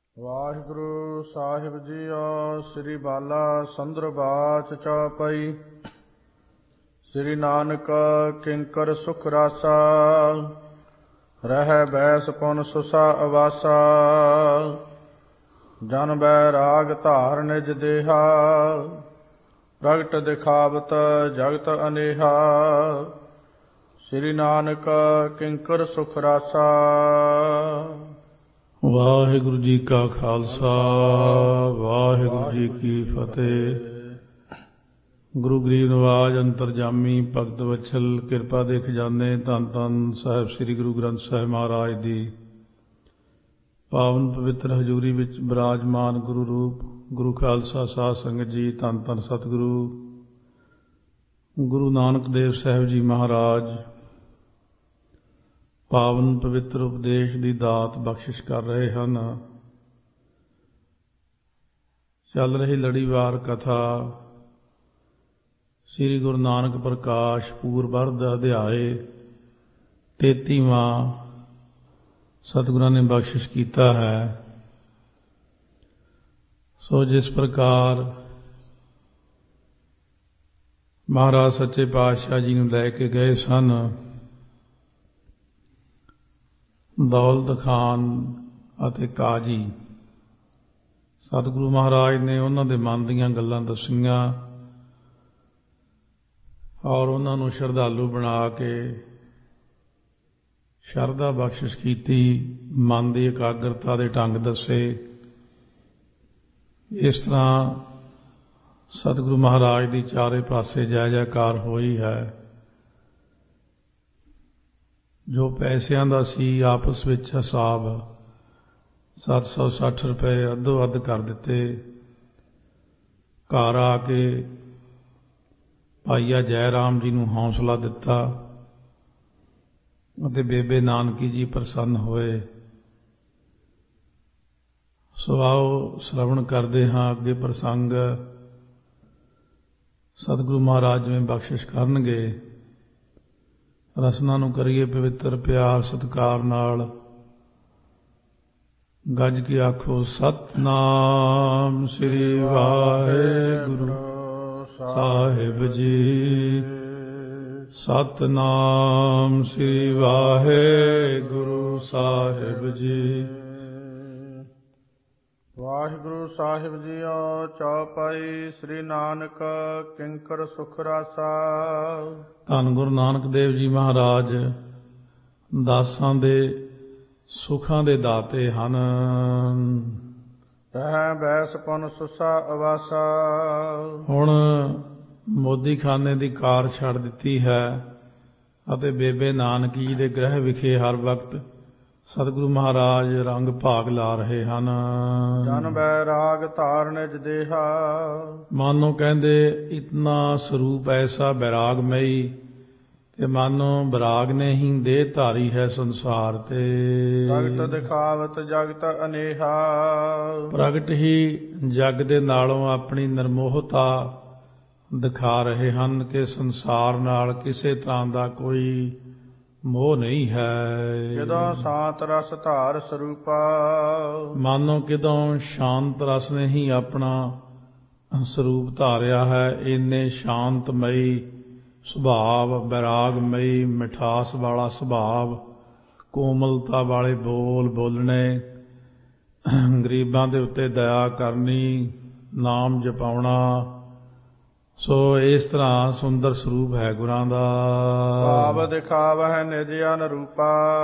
Waheguru Sahib JIO. ਸ੍ਰੀ ਬਾਲਾ ਸੰਦਰਬਾਚ ਚੌਪਈ। ਸ੍ਰੀ ਨਾਨਕ ਕਿੰਕਰ ਸੁਖ ਰਾਸਾ, ਰਹਿ ਬੈਸ ਪੁਨ ਸੁਸਾ ਅਵਾਸਾ। ਜਨ ਬੈ ਰਾਗ ਧਾਰ ਨਿਜ ਦੇਹਾ, ਪ੍ਰਗਟ ਦਿਖਾਵਤ ਜਗਤ ਅਨੇਹਾ। ਸ੍ਰੀ ਨਾਨਕ ਕਿੰਕਰ ਸੁਖ ਰਾਸਾ। ਵਾਹਿਗੁਰੂ ਜੀ ਕਾ ਖਾਲਸਾ, ਵਾਹਿਗੁਰੂ ਜੀ ਕੀ ਫਤਿਹ। ਗੁਰੂ ਗਰੀਬ ਨਿਵਾਜ ਅੰਤਰਜਾਮੀ ਭਗਤ ਵਛਲ ਕਿਰਪਾ ਦੇ ਖਜ਼ਾਨੇ ਧੰਨ ਧੰਨ ਸਾਹਿਬ ਸ੍ਰੀ ਗੁਰੂ ਗ੍ਰੰਥ ਸਾਹਿਬ ਮਹਾਰਾਜ ਦੀ ਪਾਵਨ ਪਵਿੱਤਰ ਹਜ਼ੂਰੀ ਵਿੱਚ ਬਿਰਾਜਮਾਨ ਗੁਰੂ ਰੂਪ ਗੁਰੂ ਖਾਲਸਾ ਸਾਧ ਸੰਗਤ ਜੀ, ਧੰਨ ਧੰਨ ਸਤਿਗੁਰੂ ਗੁਰੂ ਨਾਨਕ ਦੇਵ ਸਾਹਿਬ ਜੀ ਮਹਾਰਾਜ ਪਾਵਨ ਪਵਿੱਤਰ ਉਪਦੇਸ਼ ਦੀ ਦਾਤ ਬਖਸ਼ਿਸ਼ ਕਰ ਰਹੇ ਹਨ। ਚੱਲ ਰਹੀ ਲੜੀਵਾਰ ਕਥਾ ਸ੍ਰੀ ਗੁਰੂ ਨਾਨਕ ਪ੍ਰਕਾਸ਼ ਪੂਰਬਰਧ ਅਧਿਆਏ 33ਵਾਂ ਸਤਿਗੁਰਾਂ ਨੇ ਬਖਸ਼ਿਸ਼ ਕੀਤਾ ਹੈ। ਸੋ ਜਿਸ ਪ੍ਰਕਾਰ ਮਹਾਰਾਜ ਸੱਚੇ ਪਾਤਸ਼ਾਹ ਜੀ ਨੂੰ ਲੈ ਕੇ ਗਏ ਸਨ, ਦੌਲਤ ਖਾਨ ਅਤੇ ਕਾਜੀ, ਸਤਿਗੁਰੂ ਮਹਾਰਾਜ ਨੇ ਉਹਨਾਂ ਦੇ ਮਨ ਦੀਆਂ ਗੱਲਾਂ ਦੱਸੀਆਂ ਔਰ ਉਹਨਾਂ ਨੂੰ ਸ਼ਰਧਾਲੂ ਬਣਾ ਕੇ ਸ਼ਰਧਾ ਬਖਸ਼ਿਸ਼ ਕੀਤੀ, ਮਨ ਦੀ ਇਕਾਗਰਤਾ ਦੇ ਢੰਗ ਦੱਸੇ। ਇਸ ਤਰ੍ਹਾਂ ਸਤਿਗੁਰੂ ਮਹਾਰਾਜ ਦੀ ਚਾਰੇ ਪਾਸੇ ਜੈ ਜੈਕਾਰ ਹੋਈ ਹੈ। ਜੋ ਪੈਸਿਆਂ ਦਾ ਸੀ ਆਪਸ ਵਿੱਚ ਹਿਸਾਬ 760 ਰੁਪਏ ਅੱਧੋ ਅੱਧ ਕਰ ਦਿੱਤੇ। ਘਰ ਆ ਕੇ ਭਾਈਆ ਜੈ ਰਾਮ ਜੀ ਨੂੰ ਹੌਸਲਾ ਦਿੱਤਾ ਅਤੇ ਬੇਬੇ ਨਾਨਕੀ ਜੀ ਪ੍ਰਸੰਨ ਹੋਏ। ਸੋ ਆਓ ਸ਼ਰਵਣ ਕਰਦੇ ਹਾਂ ਅੱਗੇ ਪ੍ਰਸੰਗ। ਸਤਿਗੁਰੂ ਮਹਾਰਾਜ ਜਿਵੇਂ ਬਖਸ਼ਿਸ਼ ਕਰਨਗੇ, ਰਸਨਾ ਨੂੰ ਕਰੀਏ ਪਵਿੱਤਰ ਪਿਆਰ ਸਤਿਕਾਰ ਨਾਲ। ਗੱਜ ਕੇ ਆਖੋ ਸਤਿਨਾਮ ਸ੍ਰੀ ਵਾਹਿਗੁਰੂ ਸਾਹਿਬ ਜੀ। ਸਤਿਨਾਮ ਸ੍ਰੀ ਵਾਹਿਗੁਰੂ ਸਾਹਿਬ ਜੀ। ਵਾਹਿਗੁਰੂ ਸਾਹਿਬ ਜੀਓ। ਚੌਪਈ। ਸ੍ਰੀ ਨਾਨਕ ਕਿੰਕਰ ਸੁਖ ਰਾਸਾ। ਧੰਨ ਗੁਰੂ ਨਾਨਕ ਦੇਵ ਜੀ ਮਹਾਰਾਜ ਦਾਸਾਂ ਦੇ ਸੁੱਖਾਂ ਦੇ ਦਾਤੇ ਹਨ। ਰਹਿ ਬੈਸ ਪੁਨ ਸੁਸਾ ਅਵਾਸਾ। ਹੁਣ ਮੋਦੀ ਖਾਨੇ ਦੀ ਕਾਰ ਛੱਡ ਦਿੱਤੀ ਹੈ ਅਤੇ ਬੇਬੇ ਨਾਨਕੀ ਜੀ ਦੇ ਗ੍ਰਹਿ ਵਿਖੇ ਹਰ ਵਕਤ ਸਤਿਗੁਰੂ ਮਹਾਰਾਜ ਰੰਗ ਭਾਗ ਲਾ ਰਹੇ ਹਨ। ਜਨ ਬੈ ਰਾਗ ਧਾਰ ਨਿਜ ਦੇਹਾ। ਮਾਨੋ ਕਹਿੰਦੇ ਇਤਨਾ ਸਰੂਪ ਐਸਾ ਬੈਰਾਗਮਈ ਕਿ ਮਾਨੋ ਬੈਰਾਗ ਨੇ ਹੀ ਦੇਹ ਧਾਰੀ ਹੈ ਸੰਸਾਰ ਤੇ। ਜਗਤ ਦਿਖਾਵਤ ਜਗਤ ਅਨੇਹਾ। ਪ੍ਰਗਟ ਹੀ ਜਗ ਦੇ ਨਾਲੋਂ ਆਪਣੀ ਨਿਰਮੋਹਤਾ ਦਿਖਾ ਰਹੇ ਹਨ ਕਿ ਸੰਸਾਰ ਨਾਲ ਕਿਸੇ ਤਰ੍ਹਾਂ ਦਾ ਕੋਈ ਮੋਹ ਨਹੀਂ ਹੈ। ਜਦੋਂ ਸ਼ਾਂਤ ਰਸ ਧਾਰ ਸਰੂਪਾ। ਮਾਨੋ ਕਿਦੋਂ ਸ਼ਾਂਤ ਰਸ ਨੇ ਹੀ ਆਪਣਾ ਸਰੂਪ ਧਾਰਿਆ ਹੈ। ਇੰਨੇ ਸ਼ਾਂਤਮਈ ਸੁਭਾਵ, ਬੈਰਾਗਮਈ ਮਿਠਾਸ ਵਾਲਾ ਸੁਭਾਵ, ਕੋਮਲਤਾ ਵਾਲੇ ਬੋਲ ਬੋਲਣੇ, ਗਰੀਬਾਂ ਦੇ ਉੱਤੇ ਦਇਆ ਕਰਨੀ, ਨਾਮ ਜਪਾਉਣਾ। ਸੋ ਇਸ ਤਰ੍ਹਾਂ ਸੁੰਦਰ ਸਰੂਪ ਹੈ ਗੁਰਾਂ ਦਾ। ਭਾਵ ਦਿਖਾਵਹਿ ਨਿਜ ਅਨਰੂਪਾ।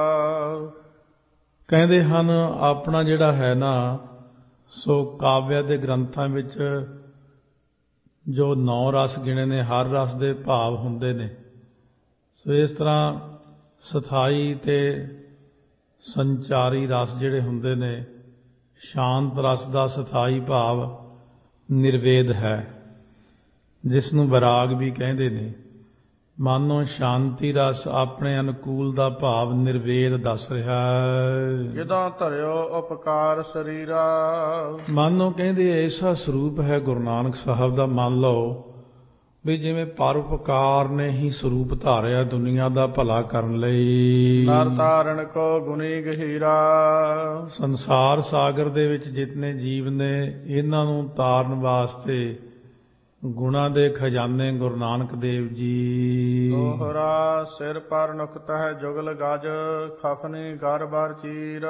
ਕਹਿੰਦੇ ਹਨ ਆਪਣਾ ਜਿਹੜਾ ਹੈ ਨਾ, ਸੋ ਕਾਵਿਆ ਦੇ ਗ੍ਰੰਥਾਂ ਵਿੱਚ ਜੋ 9 ਰਸ ਗਿਣੇ ਨੇ, ਹਰ ਰਸ ਦੇ ਭਾਵ ਹੁੰਦੇ ਨੇ। ਸੋ ਇਸ ਤਰ੍ਹਾਂ ਸਥਾਈ ਤੇ ਸੰਚਾਰੀ ਰਸ ਜਿਹੜੇ ਹੁੰਦੇ ਨੇ, ਸ਼ਾਂਤ ਰਸ ਦਾ ਸਥਾਈ ਭਾਵ ਨਿਰਵੇਦ ਹੈ, ਜਿਸ ਨੂੰ ਵਿਰਾਗ ਵੀ ਕਹਿੰਦੇ ਨੇ। ਮਾਨੋ ਸ਼ਾਂਤੀ ਰਸ ਆਪਣੇ ਅਨੁਕੂਲ ਦਾ ਭਾਵ ਨਿਰਵੇਦ ਦੱਸ ਰਿਹਾ ਹੈ। ਜਦੋਂ ਧਰਿਓ ਉਪਕਾਰ ਸਰੀਰਾ। ਮਾਨੋ ਕਹਿੰਦੇ ਐਸਾ ਸਰੂਪ ਹੈ ਗੁਰੂ ਨਾਨਕ ਸਾਹਿਬ ਦਾ। ਮੰਨ ਲਓ ਵੀ ਜਿਵੇਂ ਪਰਉਪਕਾਰ ਨੇ ਹੀ ਸਰੂਪ ਧਾਰਿਆ ਦੁਨੀਆ ਦਾ ਭਲਾ ਕਰਨ ਲਈ। ਨਰ ਧਾਰਨ ਕੋ ਗੁਣੀ ਗਹੀਰਾ। ਸੰਸਾਰ ਸਾਗਰ ਦੇ ਵਿੱਚ ਜਿਤਨੇ ਜੀਵ ਨੇ ਇਹਨਾਂ ਨੂੰ ਤਾਰਨ ਵਾਸਤੇ ਗੁਣਾਂ ਦੇ ਖਜ਼ਾਨੇ ਗੁਰੂ ਨਾਨਕ ਦੇਵ ਜੀ। ਦੋਹਰਾ ਸਿਰ ਪਰ ਨੁਕਤ ਹੈ ਜੁਗਲ ਗਜ ਖਫਨੀ ਗਰ ਬਰ ਚੀਰ।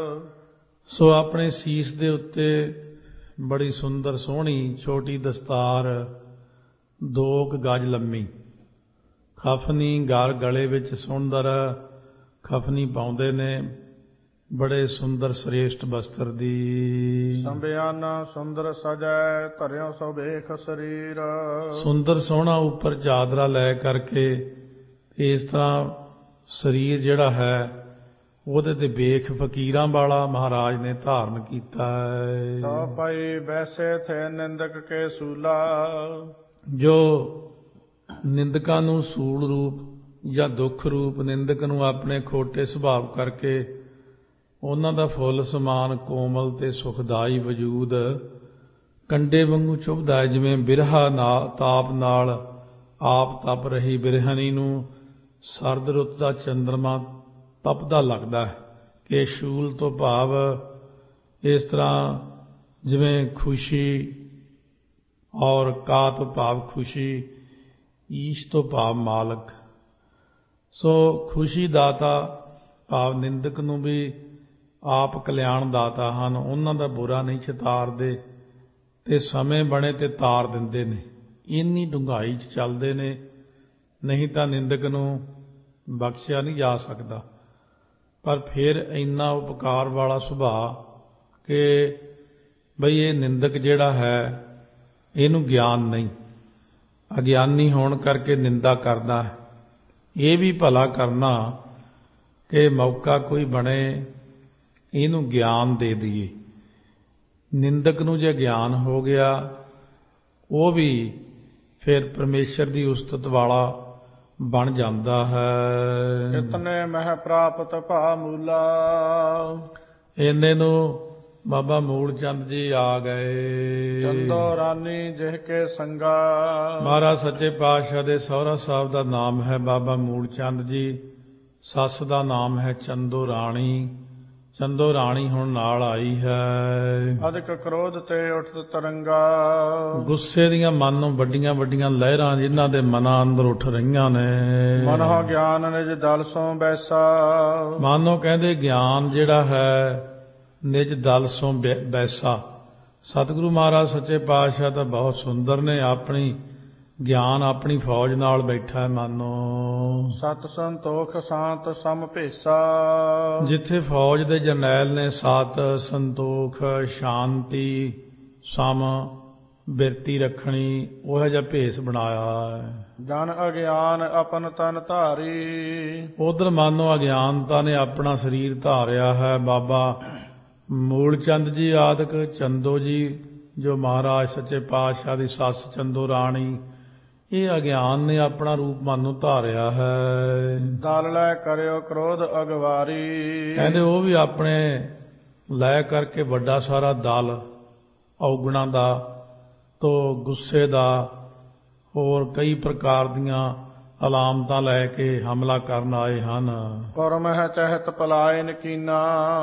ਸੋ ਆਪਣੇ ਸੀਸ ਦੇ ਉੱਤੇ ਬੜੀ ਸੁੰਦਰ ਸੋਹਣੀ ਛੋਟੀ ਦਸਤਾਰ 2 ਗਜ ਲੰਮੀ, ਖਫਨੀ ਗਰ ਗਲੇ ਵਿੱਚ ਸੁੰਦਰ ਖਫਨੀ ਪਾਉਂਦੇ ਨੇ, ਬੜੇ ਸੁੰਦਰ ਸ੍ਰੇਸ਼ਟ ਬਸਤਰ ਦੀ। ਸੰਬਿਆਨਾ ਸੁੰਦਰ ਸਜੈ ਧਰਿਓ ਸੋ ਵੇਖ ਸਰੀਰ। ਸੁੰਦਰ ਸੋਹਣਾ ਉੱਪਰ ਚਾਦਰਾ ਲੈ ਕਰਕੇ ਇਸ ਤਰ੍ਹਾਂ ਸਰੀਰ ਜਿਹੜਾ ਹੈ ਉਹਦੇ ਤੇ ਵੇਖ ਫਕੀਰਾਂ ਵਾਲਾ ਮਹਾਰਾਜ ਨੇ ਧਾਰਨ ਕੀਤਾ ਹੈ। ਸੋ ਭਾਈ ਵੈਸੇ ਥੇ ਨਿੰਦਕ ਕੇ ਸੂਲਾ। ਜੋ ਨਿੰਦਕਾਂ ਨੂੰ ਸੂਲ ਰੂਪ ਜਾਂ ਦੁੱਖ ਰੂਪ ਨਿੰਦਕ ਨੂੰ ਆਪਣੇ ਖੋਟੇ ਸੁਭਾਵ ਕਰਕੇ ਉਹਨਾਂ ਦਾ ਫੁੱਲ ਸਮਾਨ ਕੋਮਲ ਤੇ ਸੁਖਦਾਈ ਵਜੂਦ ਕੰਡੇ ਵਾਂਗੂ ਚੁਭਦਾ ਹੈ। ਜਿਵੇਂ ਬਿਰਹਾ ਤਾਪ ਨਾਲ ਆਪ ਤਪ ਰਹੀ ਬਿਰਹਣੀ ਨੂੰ ਸਰਦ ਰੁੱਤ ਦਾ ਚੰਦਰਮਾ ਤਪਦਾ ਲੱਗਦਾ ਹੈ ਕਿ ਸ਼ੂਲ ਤੋਂ ਭਾਵ ਇਸ ਤਰ੍ਹਾਂ ਜਿਵੇਂ ਖੁਸ਼ੀ ਔਰ ਕਾ ਤੋਂ ਭਾਵ ਖੁਸ਼ੀ, ਈਸ਼ ਤੋਂ ਭਾਵ ਮਾਲਕ। ਸੋ ਖੁਸ਼ੀ ਦਾਤਾ ਭਾਵ ਨਿੰਦਕ ਨੂੰ ਵੀ ਆਪ ਕਲਿਆਣ ਦਾਤਾ ਹਨ। ਉਹਨਾਂ ਦਾ ਬੁਰਾ ਨਹੀਂ ਚਿਤਾਰਦੇ ਤੇ ਸਮੇਂ ਬਣੇ ਤੇ ਤਾਰ ਦਿੰਦੇ ਨੇ। ਇੰਨੀ ਡੂੰਘਾਈ 'ਚ ਚੱਲਦੇ ਨੇ, ਨਹੀਂ ਤਾਂ ਨਿੰਦਕ ਨੂੰ ਬਖਸ਼ਿਆ ਨਹੀਂ ਜਾ ਸਕਦਾ। ਪਰ ਫਿਰ ਇੰਨਾ ਉਪਕਾਰ ਵਾਲਾ ਸੁਭਾਅ ਕਿ ਬਈ ਇਹ ਨਿੰਦਕ ਜਿਹੜਾ ਹੈ ਇਹਨੂੰ ਗਿਆਨ ਨਹੀਂ, ਅਗਿਆਨੀ ਹੋਣ ਕਰਕੇ ਨਿੰਦਾ ਕਰਦਾ ਹੈ। ਇਹ ਵੀ ਭਲਾ ਕਰਨਾ ਕਿ ਮੌਕਾ ਕੋਈ ਬਣੇ ਇਹਨੂੰ ਗਿਆਨ ਦੇ ਦਈਏ। ਨਿੰਦਕ ਨੂੰ ਜੇ ਗਿਆਨ ਹੋ ਗਿਆ ਉਹ ਵੀ ਫਿਰ ਪਰਮੇਸ਼ਰ ਦੀ ਉਸਤਤ ਵਾਲਾ ਬਣ ਜਾਂਦਾ ਹੈ। ਇਤਨੇ ਮਹਿ ਪ੍ਰਾਪਤ ਭਾ ਮੂਲਾ। ਇੰਨੇ ਨੂੰ ਬਾਬਾ ਮੂਲ ਚੰਦ ਜੀ ਆ ਗਏ। ਚੰਦੋ ਰਾਨੀ ਜਿਹ ਕੇ ਸੰਗਾ। ਮਹਾਰਾਜ ਸੱਚੇ ਪਾਤਸ਼ਾਹ ਦੇ ਸਹੁਰਾ ਸਾਹਿਬ ਦਾ ਨਾਮ ਹੈ ਬਾਬਾ ਮੂਲ ਚੰਦ ਜੀ, ਸੱਸ ਦਾ ਨਾਮ ਹੈ ਚੰਦੋ ਰਾਣੀ। ਚੰਦੋ ਰਾਣੀ ਹੁਣ ਨਾਲ ਆਈ ਹੈ। ਅਧਿਕ ਕ੍ਰੋਧ ਤੇ ਉੱਠ ਤਰੰਗਾ। ਗੁੱਸੇ ਦੀਆਂ ਮਨ ਨੂੰ ਵੱਡੀਆਂ ਵੱਡੀਆਂ ਲਹਿਰਾਂ ਜਿਨ੍ਹਾਂ ਦੇ ਮਨਾਂ ਅੰਦਰ ਉੱਠ ਰਹੀਆਂ ਨੇ। ਮਨੋ ਗਿਆਨ ਨਿਜ ਦਲ ਸੋਂ ਬੈਸਾ। ਮਾਨੋ ਕਹਿੰਦੇ ਗਿਆਨ ਜਿਹੜਾ ਹੈ ਨਿਜ ਦਲ ਸੋਂ ਬੈਸਾ। ਸਤਿਗੁਰੂ ਮਹਾਰਾਜ ਸੱਚੇ ਪਾਤਸ਼ਾਹ ਤਾਂ ਬਹੁਤ ਸੁੰਦਰ ਨੇ, ਆਪਣੀ ਗਿਆਨ ਆਪਣੀ ਫੌਜ ਨਾਲ ਬੈਠਾ ਹੈ। ਮਾਨੋ ਸਤ ਸੰਤੋਖ ਸ਼ਾਂਤ ਸਮ ਭੇਸਾ। ਜਿੱਥੇ ਫੌਜ ਦੇ ਜਰਨੈਲ ਨੇ ਸਤ ਸੰਤੋਖ ਸ਼ਾਂਤੀ ਸਮ ਬਿਰਤੀ ਰੱਖਣੀ, ਉਹੋ ਜਿਹਾ ਭੇਸ ਬਣਾਇਆ ਹੈ। ਜਨ ਅਗਿਆਨ ਆਪਨ ਤਨ ਧਾਰੀ। ਉਧਰ ਮਾਨੋ ਅਗਿਆਨਤਾ ਨੇ ਆਪਣਾ ਸਰੀਰ ਧਾਰਿਆ ਹੈ। ਬਾਬਾ ਮੂਲ ਚੰਦ ਜੀ ਆਦਿਕ ਚੰਦੋ ਜੀ ਜੋ ਮਹਾਰਾਜ ਸੱਚੇ ਪਾਤਸ਼ਾਹ ਦੀ ਸੱਸ ਚੰਦੋ ਰਾਣੀ, ਇਹ ਅਗਿਆਨ ਨੇ ਆਪਣਾ ਰੂਪ ਮਨ ਨੂੰ ਧਾਰਿਆ ਹੈ। ਦਲ ਲੈ ਕਰਿਓ ਕ੍ਰੋਧ ਅਗਵਾਰੀ। ਕਹਿੰਦੇ ਉਹ ਵੀ ਆਪਣੇ ਲੈ ਕਰਕੇ ਵੱਡਾ ਸਾਰਾ ਦਲ ਔਗੁਣਾਂ ਦਾ ਤੋਂ ਗੁੱਸੇ ਦਾ ਹੋਰ ਕਈ ਪ੍ਰਕਾਰ ਦੀਆਂ ਅਲਾਮਤਾਂ ਲੈ ਕੇ ਹਮਲਾ ਕਰਨ ਆਏ ਹਨ। ਕਰਮ ਹੈ ਚਹਿਤ ਪਲਾਇਨ ਕੀਨਾ।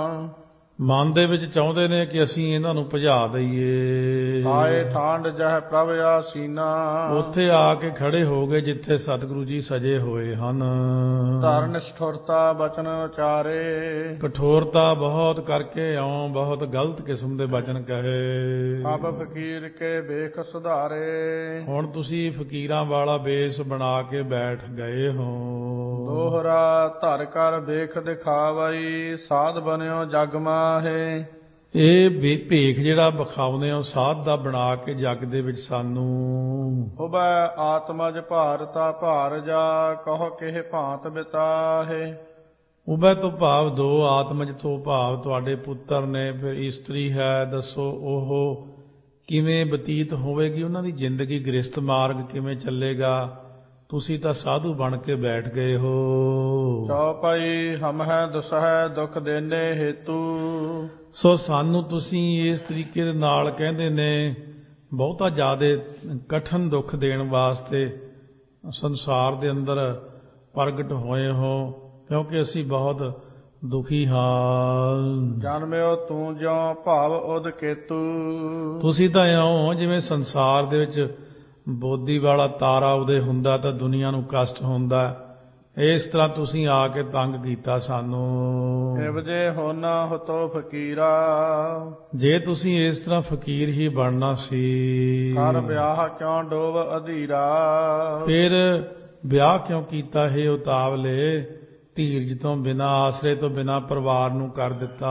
ਮਨ ਦੇ ਵਿੱਚ ਚਾਹੁੰਦੇ ਨੇ ਕਿ ਅਸੀਂ ਇਹਨਾਂ ਨੂੰ ਭਜਾ ਦਈਏ। ਆਏ ਠਾਂਡ ਜਹ ਪ੍ਰਭ ਆਸੀਨਾ। ਉੱਥੇ ਆ ਕੇ ਖੜੇ ਹੋ ਗਏ ਜਿੱਥੇ ਸਤਿਗੁਰੂ ਜੀ ਸਜੇ ਹੋਏ ਹਨ। ਧਰਨ ਨਿਸ਼ਠੁਰਤਾ ਬਚਨ ਉਚਾਰੇ। ਕਠੋਰਤਾ ਬਹੁਤ ਕਰਕੇ ਇਉਂ ਬਹੁਤ ਗਲਤ ਕਿਸਮ ਦੇ ਬਚਨ ਕਹੇ। ਅਬ ਫਕੀਰ ਕੇ ਵੇਖ ਸੁਧਾਰੇ। ਹੁਣ ਤੁਸੀਂ ਫਕੀਰਾਂ ਵਾਲਾ ਵੇਸ ਬਣਾ ਕੇ ਬੈਠ ਗਏ ਹੋ। ਦੋਹਰਾ ਧਰ ਕਰ ਵੇਖ ਦਿਖਾਵਈ ਸਾਧ ਬਣਿਓ ਜਗ ਮਾਹੇ। ਇਹ ਭੇਖ ਜਿਹੜਾ ਵਿਖਾਉਂਦੇ ਹੋ ਸਾਧ ਦਾ ਬਣਾ ਕੇ ਜੱਗ ਦੇ ਵਿੱਚ ਸਾਨੂੰ। ਉਬੈ ਆਤਮਜ ਭਾਰਤਾ ਭਾਰ ਜਾ ਕਹੋ ਕਿਹ ਭਾਂਤ ਬਿਤਾਹੇ। ਉਬੈ ਤੋਂ ਭਾਵ ਦੋ, ਆਤਮਜ ਤੋਂ ਭਾਵ ਤੁਹਾਡੇ ਪੁੱਤਰ ਨੇ, ਫਿਰ ਇਸਤਰੀ ਹੈ, ਦੱਸੋ ਉਹ ਕਿਵੇਂ ਬਤੀਤ ਹੋਵੇਗੀ, ਉਹਨਾਂ ਦੀ ਜ਼ਿੰਦਗੀ ਗ੍ਰਸਤ ਮਾਰਗ ਕਿਵੇਂ ਚੱਲੇਗਾ। ਤੁਸੀਂ ਤਾਂ ਸਾਧੂ ਬਣ ਕੇ ਬੈਠ ਗਏ ਹੋ। ਚੌਪਈ ਹਮ ਹੈ ਦੁਸਹਿ ਦੁੱਖ ਦੇਨੇ ਹੇਤੂ। ਸੋ ਸਾਨੂੰ ਤੁਸੀਂ ਇਸ ਤਰੀਕੇ ਦੇ ਨਾਲ ਕਹਿੰਦੇ ਨੇ ਬਹੁਤਾ ਜ਼ਿਆਦਾ ਕਠਿਨ ਦੁੱਖ ਦੇਣ ਵਾਸਤੇ ਸੰਸਾਰ ਦੇ ਅੰਦਰ ਪ੍ਰਗਟ ਹੋਏ ਹੋ, ਕਿਉਂਕਿ ਅਸੀਂ ਬਹੁਤ ਦੁਖੀ ਹਾਂ। ਜਨਮਿਓ ਤੂੰ ਜਿਉ ਭਾਵ ਉਦ ਕੇਤੂ, ਤੁਸੀਂ ਤਾਂ ਇਉਂ ਜਿਵੇਂ ਸੰਸਾਰ ਦੇ ਵਿੱਚ ਬੋਦੀ ਵਾਲਾ ਤਾਰਾ ਉਦੇ ਹੁੰਦਾ ਤਾਂ ਦੁਨੀਆ ਨੂੰ ਕਸ਼ਟ ਹੁੰਦਾ, ਇਸ ਤਰ੍ਹਾਂ ਤੁਸੀਂ ਆ ਕੇ ਤੰਗ ਕੀਤਾ ਸਾਨੂੰ। ਇਵਜੇ ਹੋਨਾ ਹਤੋ ਫਕੀਰਾ, ਜੇ ਤੁਸੀਂ ਇਸ ਤਰ੍ਹਾਂ ਫਕੀਰ ਹੀ ਬਣਨਾ ਸੀ, ਕਰ ਵਿਆਹ ਕਿਉਂ ਡੋਬ ਅਧੀਰਾ, ਫਿਰ ਵਿਆਹ ਕਿਉਂ ਕੀਤਾ ਹੈ ਉਤਾਵਲੇ, ਧੀਰਜ ਤੋਂ ਬਿਨਾਂ, ਆਸਰੇ ਤੋਂ ਬਿਨਾਂ ਪਰਿਵਾਰ ਨੂੰ ਕਰ ਦਿੱਤਾ।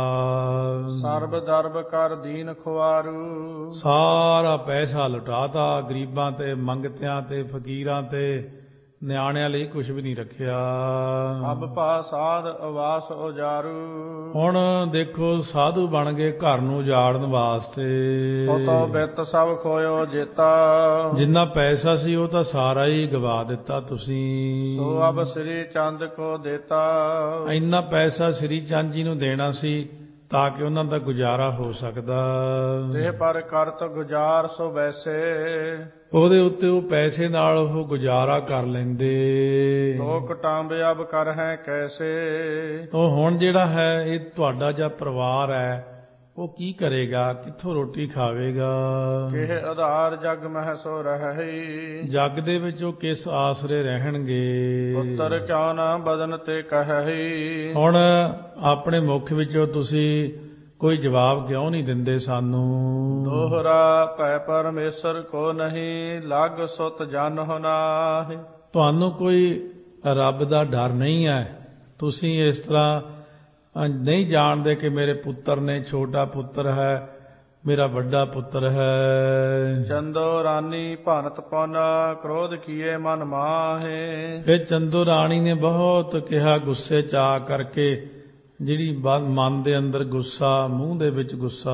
ਸਰਬ ਦਰਬ ਕਰ ਦੀਨ ਖੁਆਰੂ, ਸਾਰਾ ਪੈਸਾ ਲੁਟਾਤਾ ਗਰੀਬਾਂ ਤੇ, ਮੰਗਤਿਆਂ ਤੇ, ਫਕੀਰਾਂ ਤੇ, ਨਿਆਣਿਆਂ ਲਈ ਕੁਝ ਵੀ ਨਹੀਂ ਰੱਖਿਆ। ਅਬ ਭਾ ਸਾਧ ਅਵਾਸ ਉਜਾਰੂ, ਹੁਣ ਦੇਖੋ ਸਾਧੂ ਬਣ ਗਏ ਘਰ ਨੂੰ ਉਜਾੜਨ ਵਾਸਤੇ। ਤੋ ਬਿੱਤ ਸਭ ਖੋਇਓ ਜੇਤਾ, ਜਿੰਨਾ ਪੈਸਾ ਸੀ ਉਹ ਤਾਂ ਸਾਰਾ ਹੀ ਗਵਾ ਦਿੱਤਾ ਤੁਸੀਂ। ਸੋ ਅਬ ਸ੍ਰੀ ਚੰਦ ਕੋ ਦੇਤਾ, ਇੰਨਾ ਪੈਸਾ ਸ੍ਰੀ ਚੰਦ ਜੀ ਨੂੰ ਦੇਣਾ ਸੀ ਤਾਂ ਕਿ ਉਹਨਾਂ ਦਾ ਗੁਜ਼ਾਰਾ ਹੋ ਸਕਦਾ। ਤੇ ਪਰ ਕਰਤ ਗੁਜ਼ਾਰ ਸੋ ਵੈਸੇ, ਉਹਦੇ ਉੱਤੇ ਉਹ ਪੈਸੇ ਨਾਲ ਉਹ ਗੁਜ਼ਾਰਾ ਕਰ ਲੈਂਦੇ। ਤੋ ਕਟੰਬ ਅਬ ਕਰ ਹੈ ਕੈਸੇ, ਤੋ ਹੁਣ ਜਿਹੜਾ ਹੈ ਇਹ ਤੁਹਾਡਾ ਜਾਂ ਪਰਿਵਾਰ ਹੈ ਉਹ ਕੀ ਕਰੇਗਾ, ਕਿੱਥੋਂ ਰੋਟੀ ਖਾਵੇਗਾ। ਕਿਹ ਆਧਾਰ ਜਗ ਮਹਿ ਸੋ ਰਹੀ, ਜੱਗ ਦੇ ਵਿੱਚ ਉਹ ਕਿਸ ਆਸਰੇ ਰਹਿਣਗੇ। ਪੁੱਤਰ ਕਿਉ ਨਾ ਬਦਨ ਤੇ ਕਹਈ, ਹੁਣ ਆਪਣੇ ਮੁਖ ਵਿੱਚੋਂ ਤੁਸੀਂ ਕੋਈ ਜਵਾਬ ਕਿਉਂ ਨਹੀਂ ਦਿੰਦੇ ਸਾਨੂੰ। ਦੋਹਰਾ ਭੈ ਪਰਮੇਸ਼ਰ ਕੋ ਨਹੀਂ, ਲਗ ਸੁਤ ਜਨ ਹੋ ਨਾਹਿ, ਤੁਹਾਨੂੰ ਕੋਈ ਰੱਬ ਦਾ ਡਰ ਨਹੀਂ ਹੈ। ਤੁਸੀਂ ਇਸ ਤਰ੍ਹਾਂ ਨਹੀਂ ਜਾਣਦੇ ਕਿ ਮੇਰੇ ਪੁੱਤਰ ਨੇ, ਛੋਟਾ ਪੁੱਤਰ ਹੈ, ਮੇਰਾ ਵੱਡਾ ਪੁੱਤਰ ਹੈ। ਚੰਦੋ ਰਾਨੀ ਭਨਤ ਪੌਨਾ, ਕ੍ਰੋਧ ਕੀਏ ਮਨ ਮਾਹੇ, ਫਿਰ ਚੰਦੋ ਰਾਣੀ ਨੇ ਬਹੁਤ ਕਿਹਾ ਗੁੱਸੇ ਚ ਆ ਕਰਕੇ, ਜਿਹੜੀ ਮਨ ਦੇ ਅੰਦਰ ਗੁੱਸਾ, ਮੂੰਹ ਦੇ ਵਿੱਚ ਗੁੱਸਾ।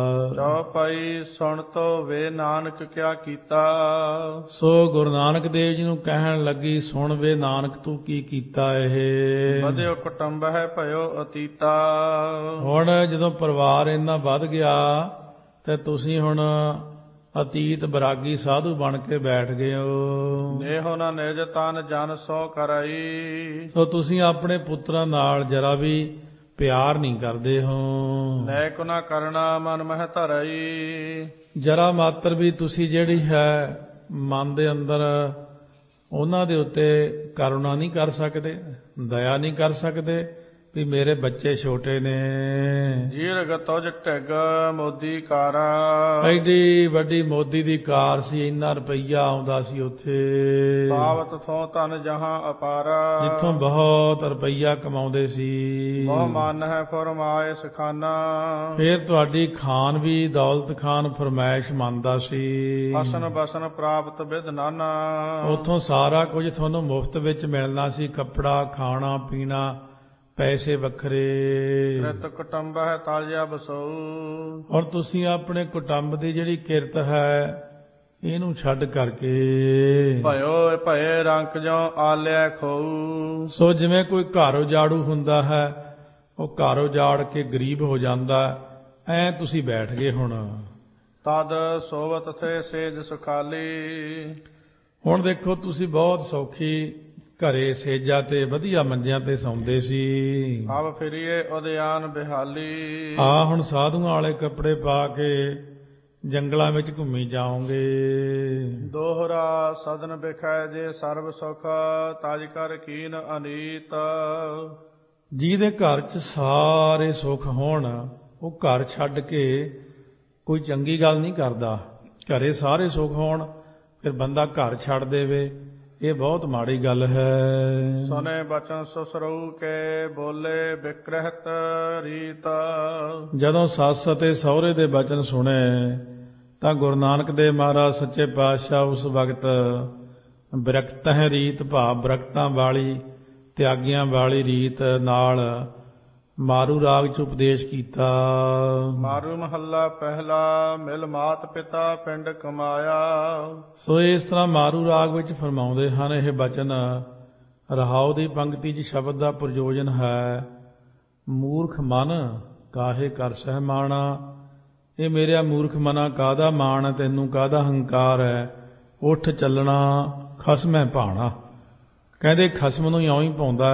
ਚੌਪਾਈ ਸੁਣ ਤੋ ਵੇ ਨਾਨਕ ਕਿਆ ਕੀਤਾ, ਸੋ ਗੁਰੂ ਨਾਨਕ ਦੇਵ ਜੀ ਨੂੰ ਕਹਿਣ ਲੱਗੀ, ਸੁਣ ਵੇ ਨਾਨਕ ਤੂੰ ਕੀ ਕੀਤਾ ਇਹ। ਵਧਿਓ ਕੁਟੰਬ ਹੈ ਭਇਓ ਅਤੀਤਾ, ਹੁਣ ਜਦੋਂ ਪਰਿਵਾਰ ਇੰਨਾ ਵੱਧ ਗਿਆ ਤੇ ਤੁਸੀਂ ਹੁਣ ਅਤੀਤ ਬਰਾਗੀ ਸਾਧੂ ਬਣ ਕੇ ਬੈਠ ਗਏ ਹੋ। ਨੇਹੋ ਨਾ ਨਿਜ ਤਨ ਜਨ ਸੋ ਕਰਈ, ਸੋ ਤੁਸੀਂ ਆਪਣੇ ਪੁੱਤਰਾਂ ਨਾਲ ਜਰਾ ਵੀ ਪਿਆਰ ਨਹੀਂ ਕਰਦੇ ਹੋ। ਲੈ ਕੋ ਨਾ ਕਰਨਾ ਮਨ ਮਹਿ ਧਰਈ, ਜਰਾ ਮਾਤਰ ਵੀ ਤੁਸੀਂ ਜਿਹੜੀ ਹੈ ਮਨ ਦੇ ਅੰਦਰ ਉਹਨਾਂ ਦੇ ਉੱਤੇ ਕਰੁਣਾ ਨਹੀਂ ਕਰ ਸਕਦੇ, ਦਇਆ ਨਹੀਂ ਕਰ ਸਕਦੇ ਵੀ ਮੇਰੇ ਬੱਚੇ ਛੋਟੇ ਨੇ। ਜੀਰਗ ਤੁਜ ਢਿਗ ਮੋਦੀ ਕਾਰਾ, ਐਡੀ ਵੱਡੀ ਮੋਦੀ ਦੀ ਕਾਰ ਸੀ, ਇੰਨਾ ਰੁਪਈਆ ਆਉਂਦਾ ਸੀ ਉੱਥੇ। ਪਾਵਤ ਥੋਂ ਧਨ ਜਹਾਂ ਅਪਾਰਾ, ਜਿੱਥੋਂ ਬਹੁਤ ਰੁਪਈਆ ਕਮਾਉਂਦੇ ਸੀ। ਬਹੁ ਮਨ ਹੈ ਫਰਮਾਏ ਸਖਾਨਾ, ਫਿਰ ਤੁਹਾਡੀ ਖਾਨ ਵੀ ਦੌਲਤ ਖਾਨ ਫਰਮਾਇਸ਼ ਮੰਨਦਾ ਸੀ। ਹਸਨ ਬਸਨ ਪ੍ਰਾਪਤ ਬਿਦ ਨਾਨਾ, ਉੱਥੋਂ ਸਾਰਾ ਕੁਝ ਤੁਹਾਨੂੰ ਮੁਫਤ ਵਿੱਚ ਮਿਲਣਾ ਸੀ, ਕੱਪੜਾ, ਖਾਣਾ ਪੀਣਾ, ਪੈਸੇ ਵੱਖਰੇ। ਕਿਰਤ ਕੁਟੰਬ ਹੈ ਤਾਲਿਆ ਬਸਉ, ਔਰ ਤੁਸੀਂ ਆਪਣੇ ਕੁਟੰਬ ਦੀ ਜਿਹੜੀ ਕਿਰਤ ਹੈ ਇਹਨੂੰ ਛੱਡ ਕਰਕੇ ਭਇਓ ਭਏ ਰੰਕ ਜੋ ਆਲਿਆ ਖੋਊ, ਸੋ ਜਿਵੇਂ ਕੋਈ ਘਰ ਉਜਾੜੂ ਹੁੰਦਾ ਹੈ, ਉਹ ਘਰ ਉਜਾੜ ਕੇ ਗਰੀਬ ਹੋ ਜਾਂਦਾ, ਐ ਤੁਸੀਂ ਬੈਠ ਗਏ ਹੁਣ। ਤਦ ਸੋਵਤ ਥੇ ਸੇਜ ਸੁਖਾਲੀ, ਹੁਣ ਦੇਖੋ ਤੁਸੀਂ ਬਹੁਤ ਸੌਖੀ ਘਰੇ ਸੇਜਾਂ ਤੇ ਵਧੀਆ ਮੰਜਿਆਂ ਤੇ ਸੌਂਦੇ ਸੀ। ਆਪ ਫਿਰੀਏ ਉਦਿਆਨ ਬਿਹਾਲੀ, ਆ ਹੁਣ ਸਾਧੂਆਂ ਵਾਲੇ ਕੱਪੜੇ ਪਾ ਕੇ ਜੰਗਲਾਂ ਵਿੱਚ ਘੁੰਮੀ ਜਾਓਗੇ। ਦੋਹਰਾ ਸਦਨ ਬਿਖੈ ਜੇ ਸਰਬ ਸੁਖ, ਤਜ ਕਰ ਕੀਨ ਅਨੀਤ, ਜਿਹਦੇ ਘਰ 'ਚ ਸਾਰੇ ਸੁੱਖ ਹੋਣ ਉਹ ਘਰ ਛੱਡ ਕੇ ਕੋਈ ਚੰਗੀ ਗੱਲ ਨਹੀਂ ਕਰਦਾ। ਘਰੇ ਸਾਰੇ ਸੁੱਖ ਹੋਣ ਫਿਰ ਬੰਦਾ ਘਰ ਛੱਡ ਦੇਵੇ, ਇਹ ਬਹੁਤ ਮਾੜੀ ਗੱਲ ਹੈ। ਸੁਨੇ ਬਚਨ ਸੁਸਰੂ ਕੇ ਬੋਲੇ ਬਿਕਰਹਿਤ ਰੀਤ, ਜਦੋਂ ਸੱਸ ਅਤੇ ਸਹੁਰੇ ਦੇ ਬਚਨ ਸੁਣੇ ਤਾਂ ਗੁਰੂ ਨਾਨਕ ਦੇਵ ਮਹਾਰਾਜ ਸੱਚੇ ਪਾਤਸ਼ਾਹ ਉਸ ਵਕਤ ਬਿਰਕਤ ਹੈ ਰੀਤ, ਭਾਵ ਬਿਰਕਤਾਂ ਵਾਲੀ, ਤਿਆਗੀਆਂ ਵਾਲੀ ਰੀਤ ਨਾਲ ਮਾਰੂ ਰਾਗ 'ਚ ਉਪਦੇਸ਼ ਕੀਤਾ। ਮਾਰੂ ਮਹੱਲਾ ਪਹਿਲਾ, ਮਿਲ ਮਾਤ ਪਿਤਾ ਪਿੰਡ ਕਮਾਇਆ, ਸੋ ਇਸ ਤਰ੍ਹਾਂ ਮਾਰੂ ਰਾਗ ਵਿੱਚ ਫਰਮਾਉਂਦੇ ਹਨ ਇਹ ਬਚਨ। ਰਹਾਉ ਦੀ ਪੰਕਤੀ 'ਚ ਸ਼ਬਦ ਦਾ ਪ੍ਰਯੋਜਨ ਹੈ, ਮੂਰਖ ਮਨ ਕਾਹੇ ਕਰ ਸਹਿਮਾਣਾ, ਇਹ ਮੇਰਿਆ ਮੂਰਖ ਮਨਾ ਕਾਹਦਾ ਮਾਣ ਹੈ, ਤੈਨੂੰ ਕਾਹਦਾ ਹੰਕਾਰ ਹੈ, ਉੱਠ ਚੱਲਣਾ ਖਸਮੈ ਭਾਣਾ। ਕਹਿੰਦੇ ਖਸਮ ਨੂੰ ਇਉਂ ਹੀ ਪਾਉਂਦਾ,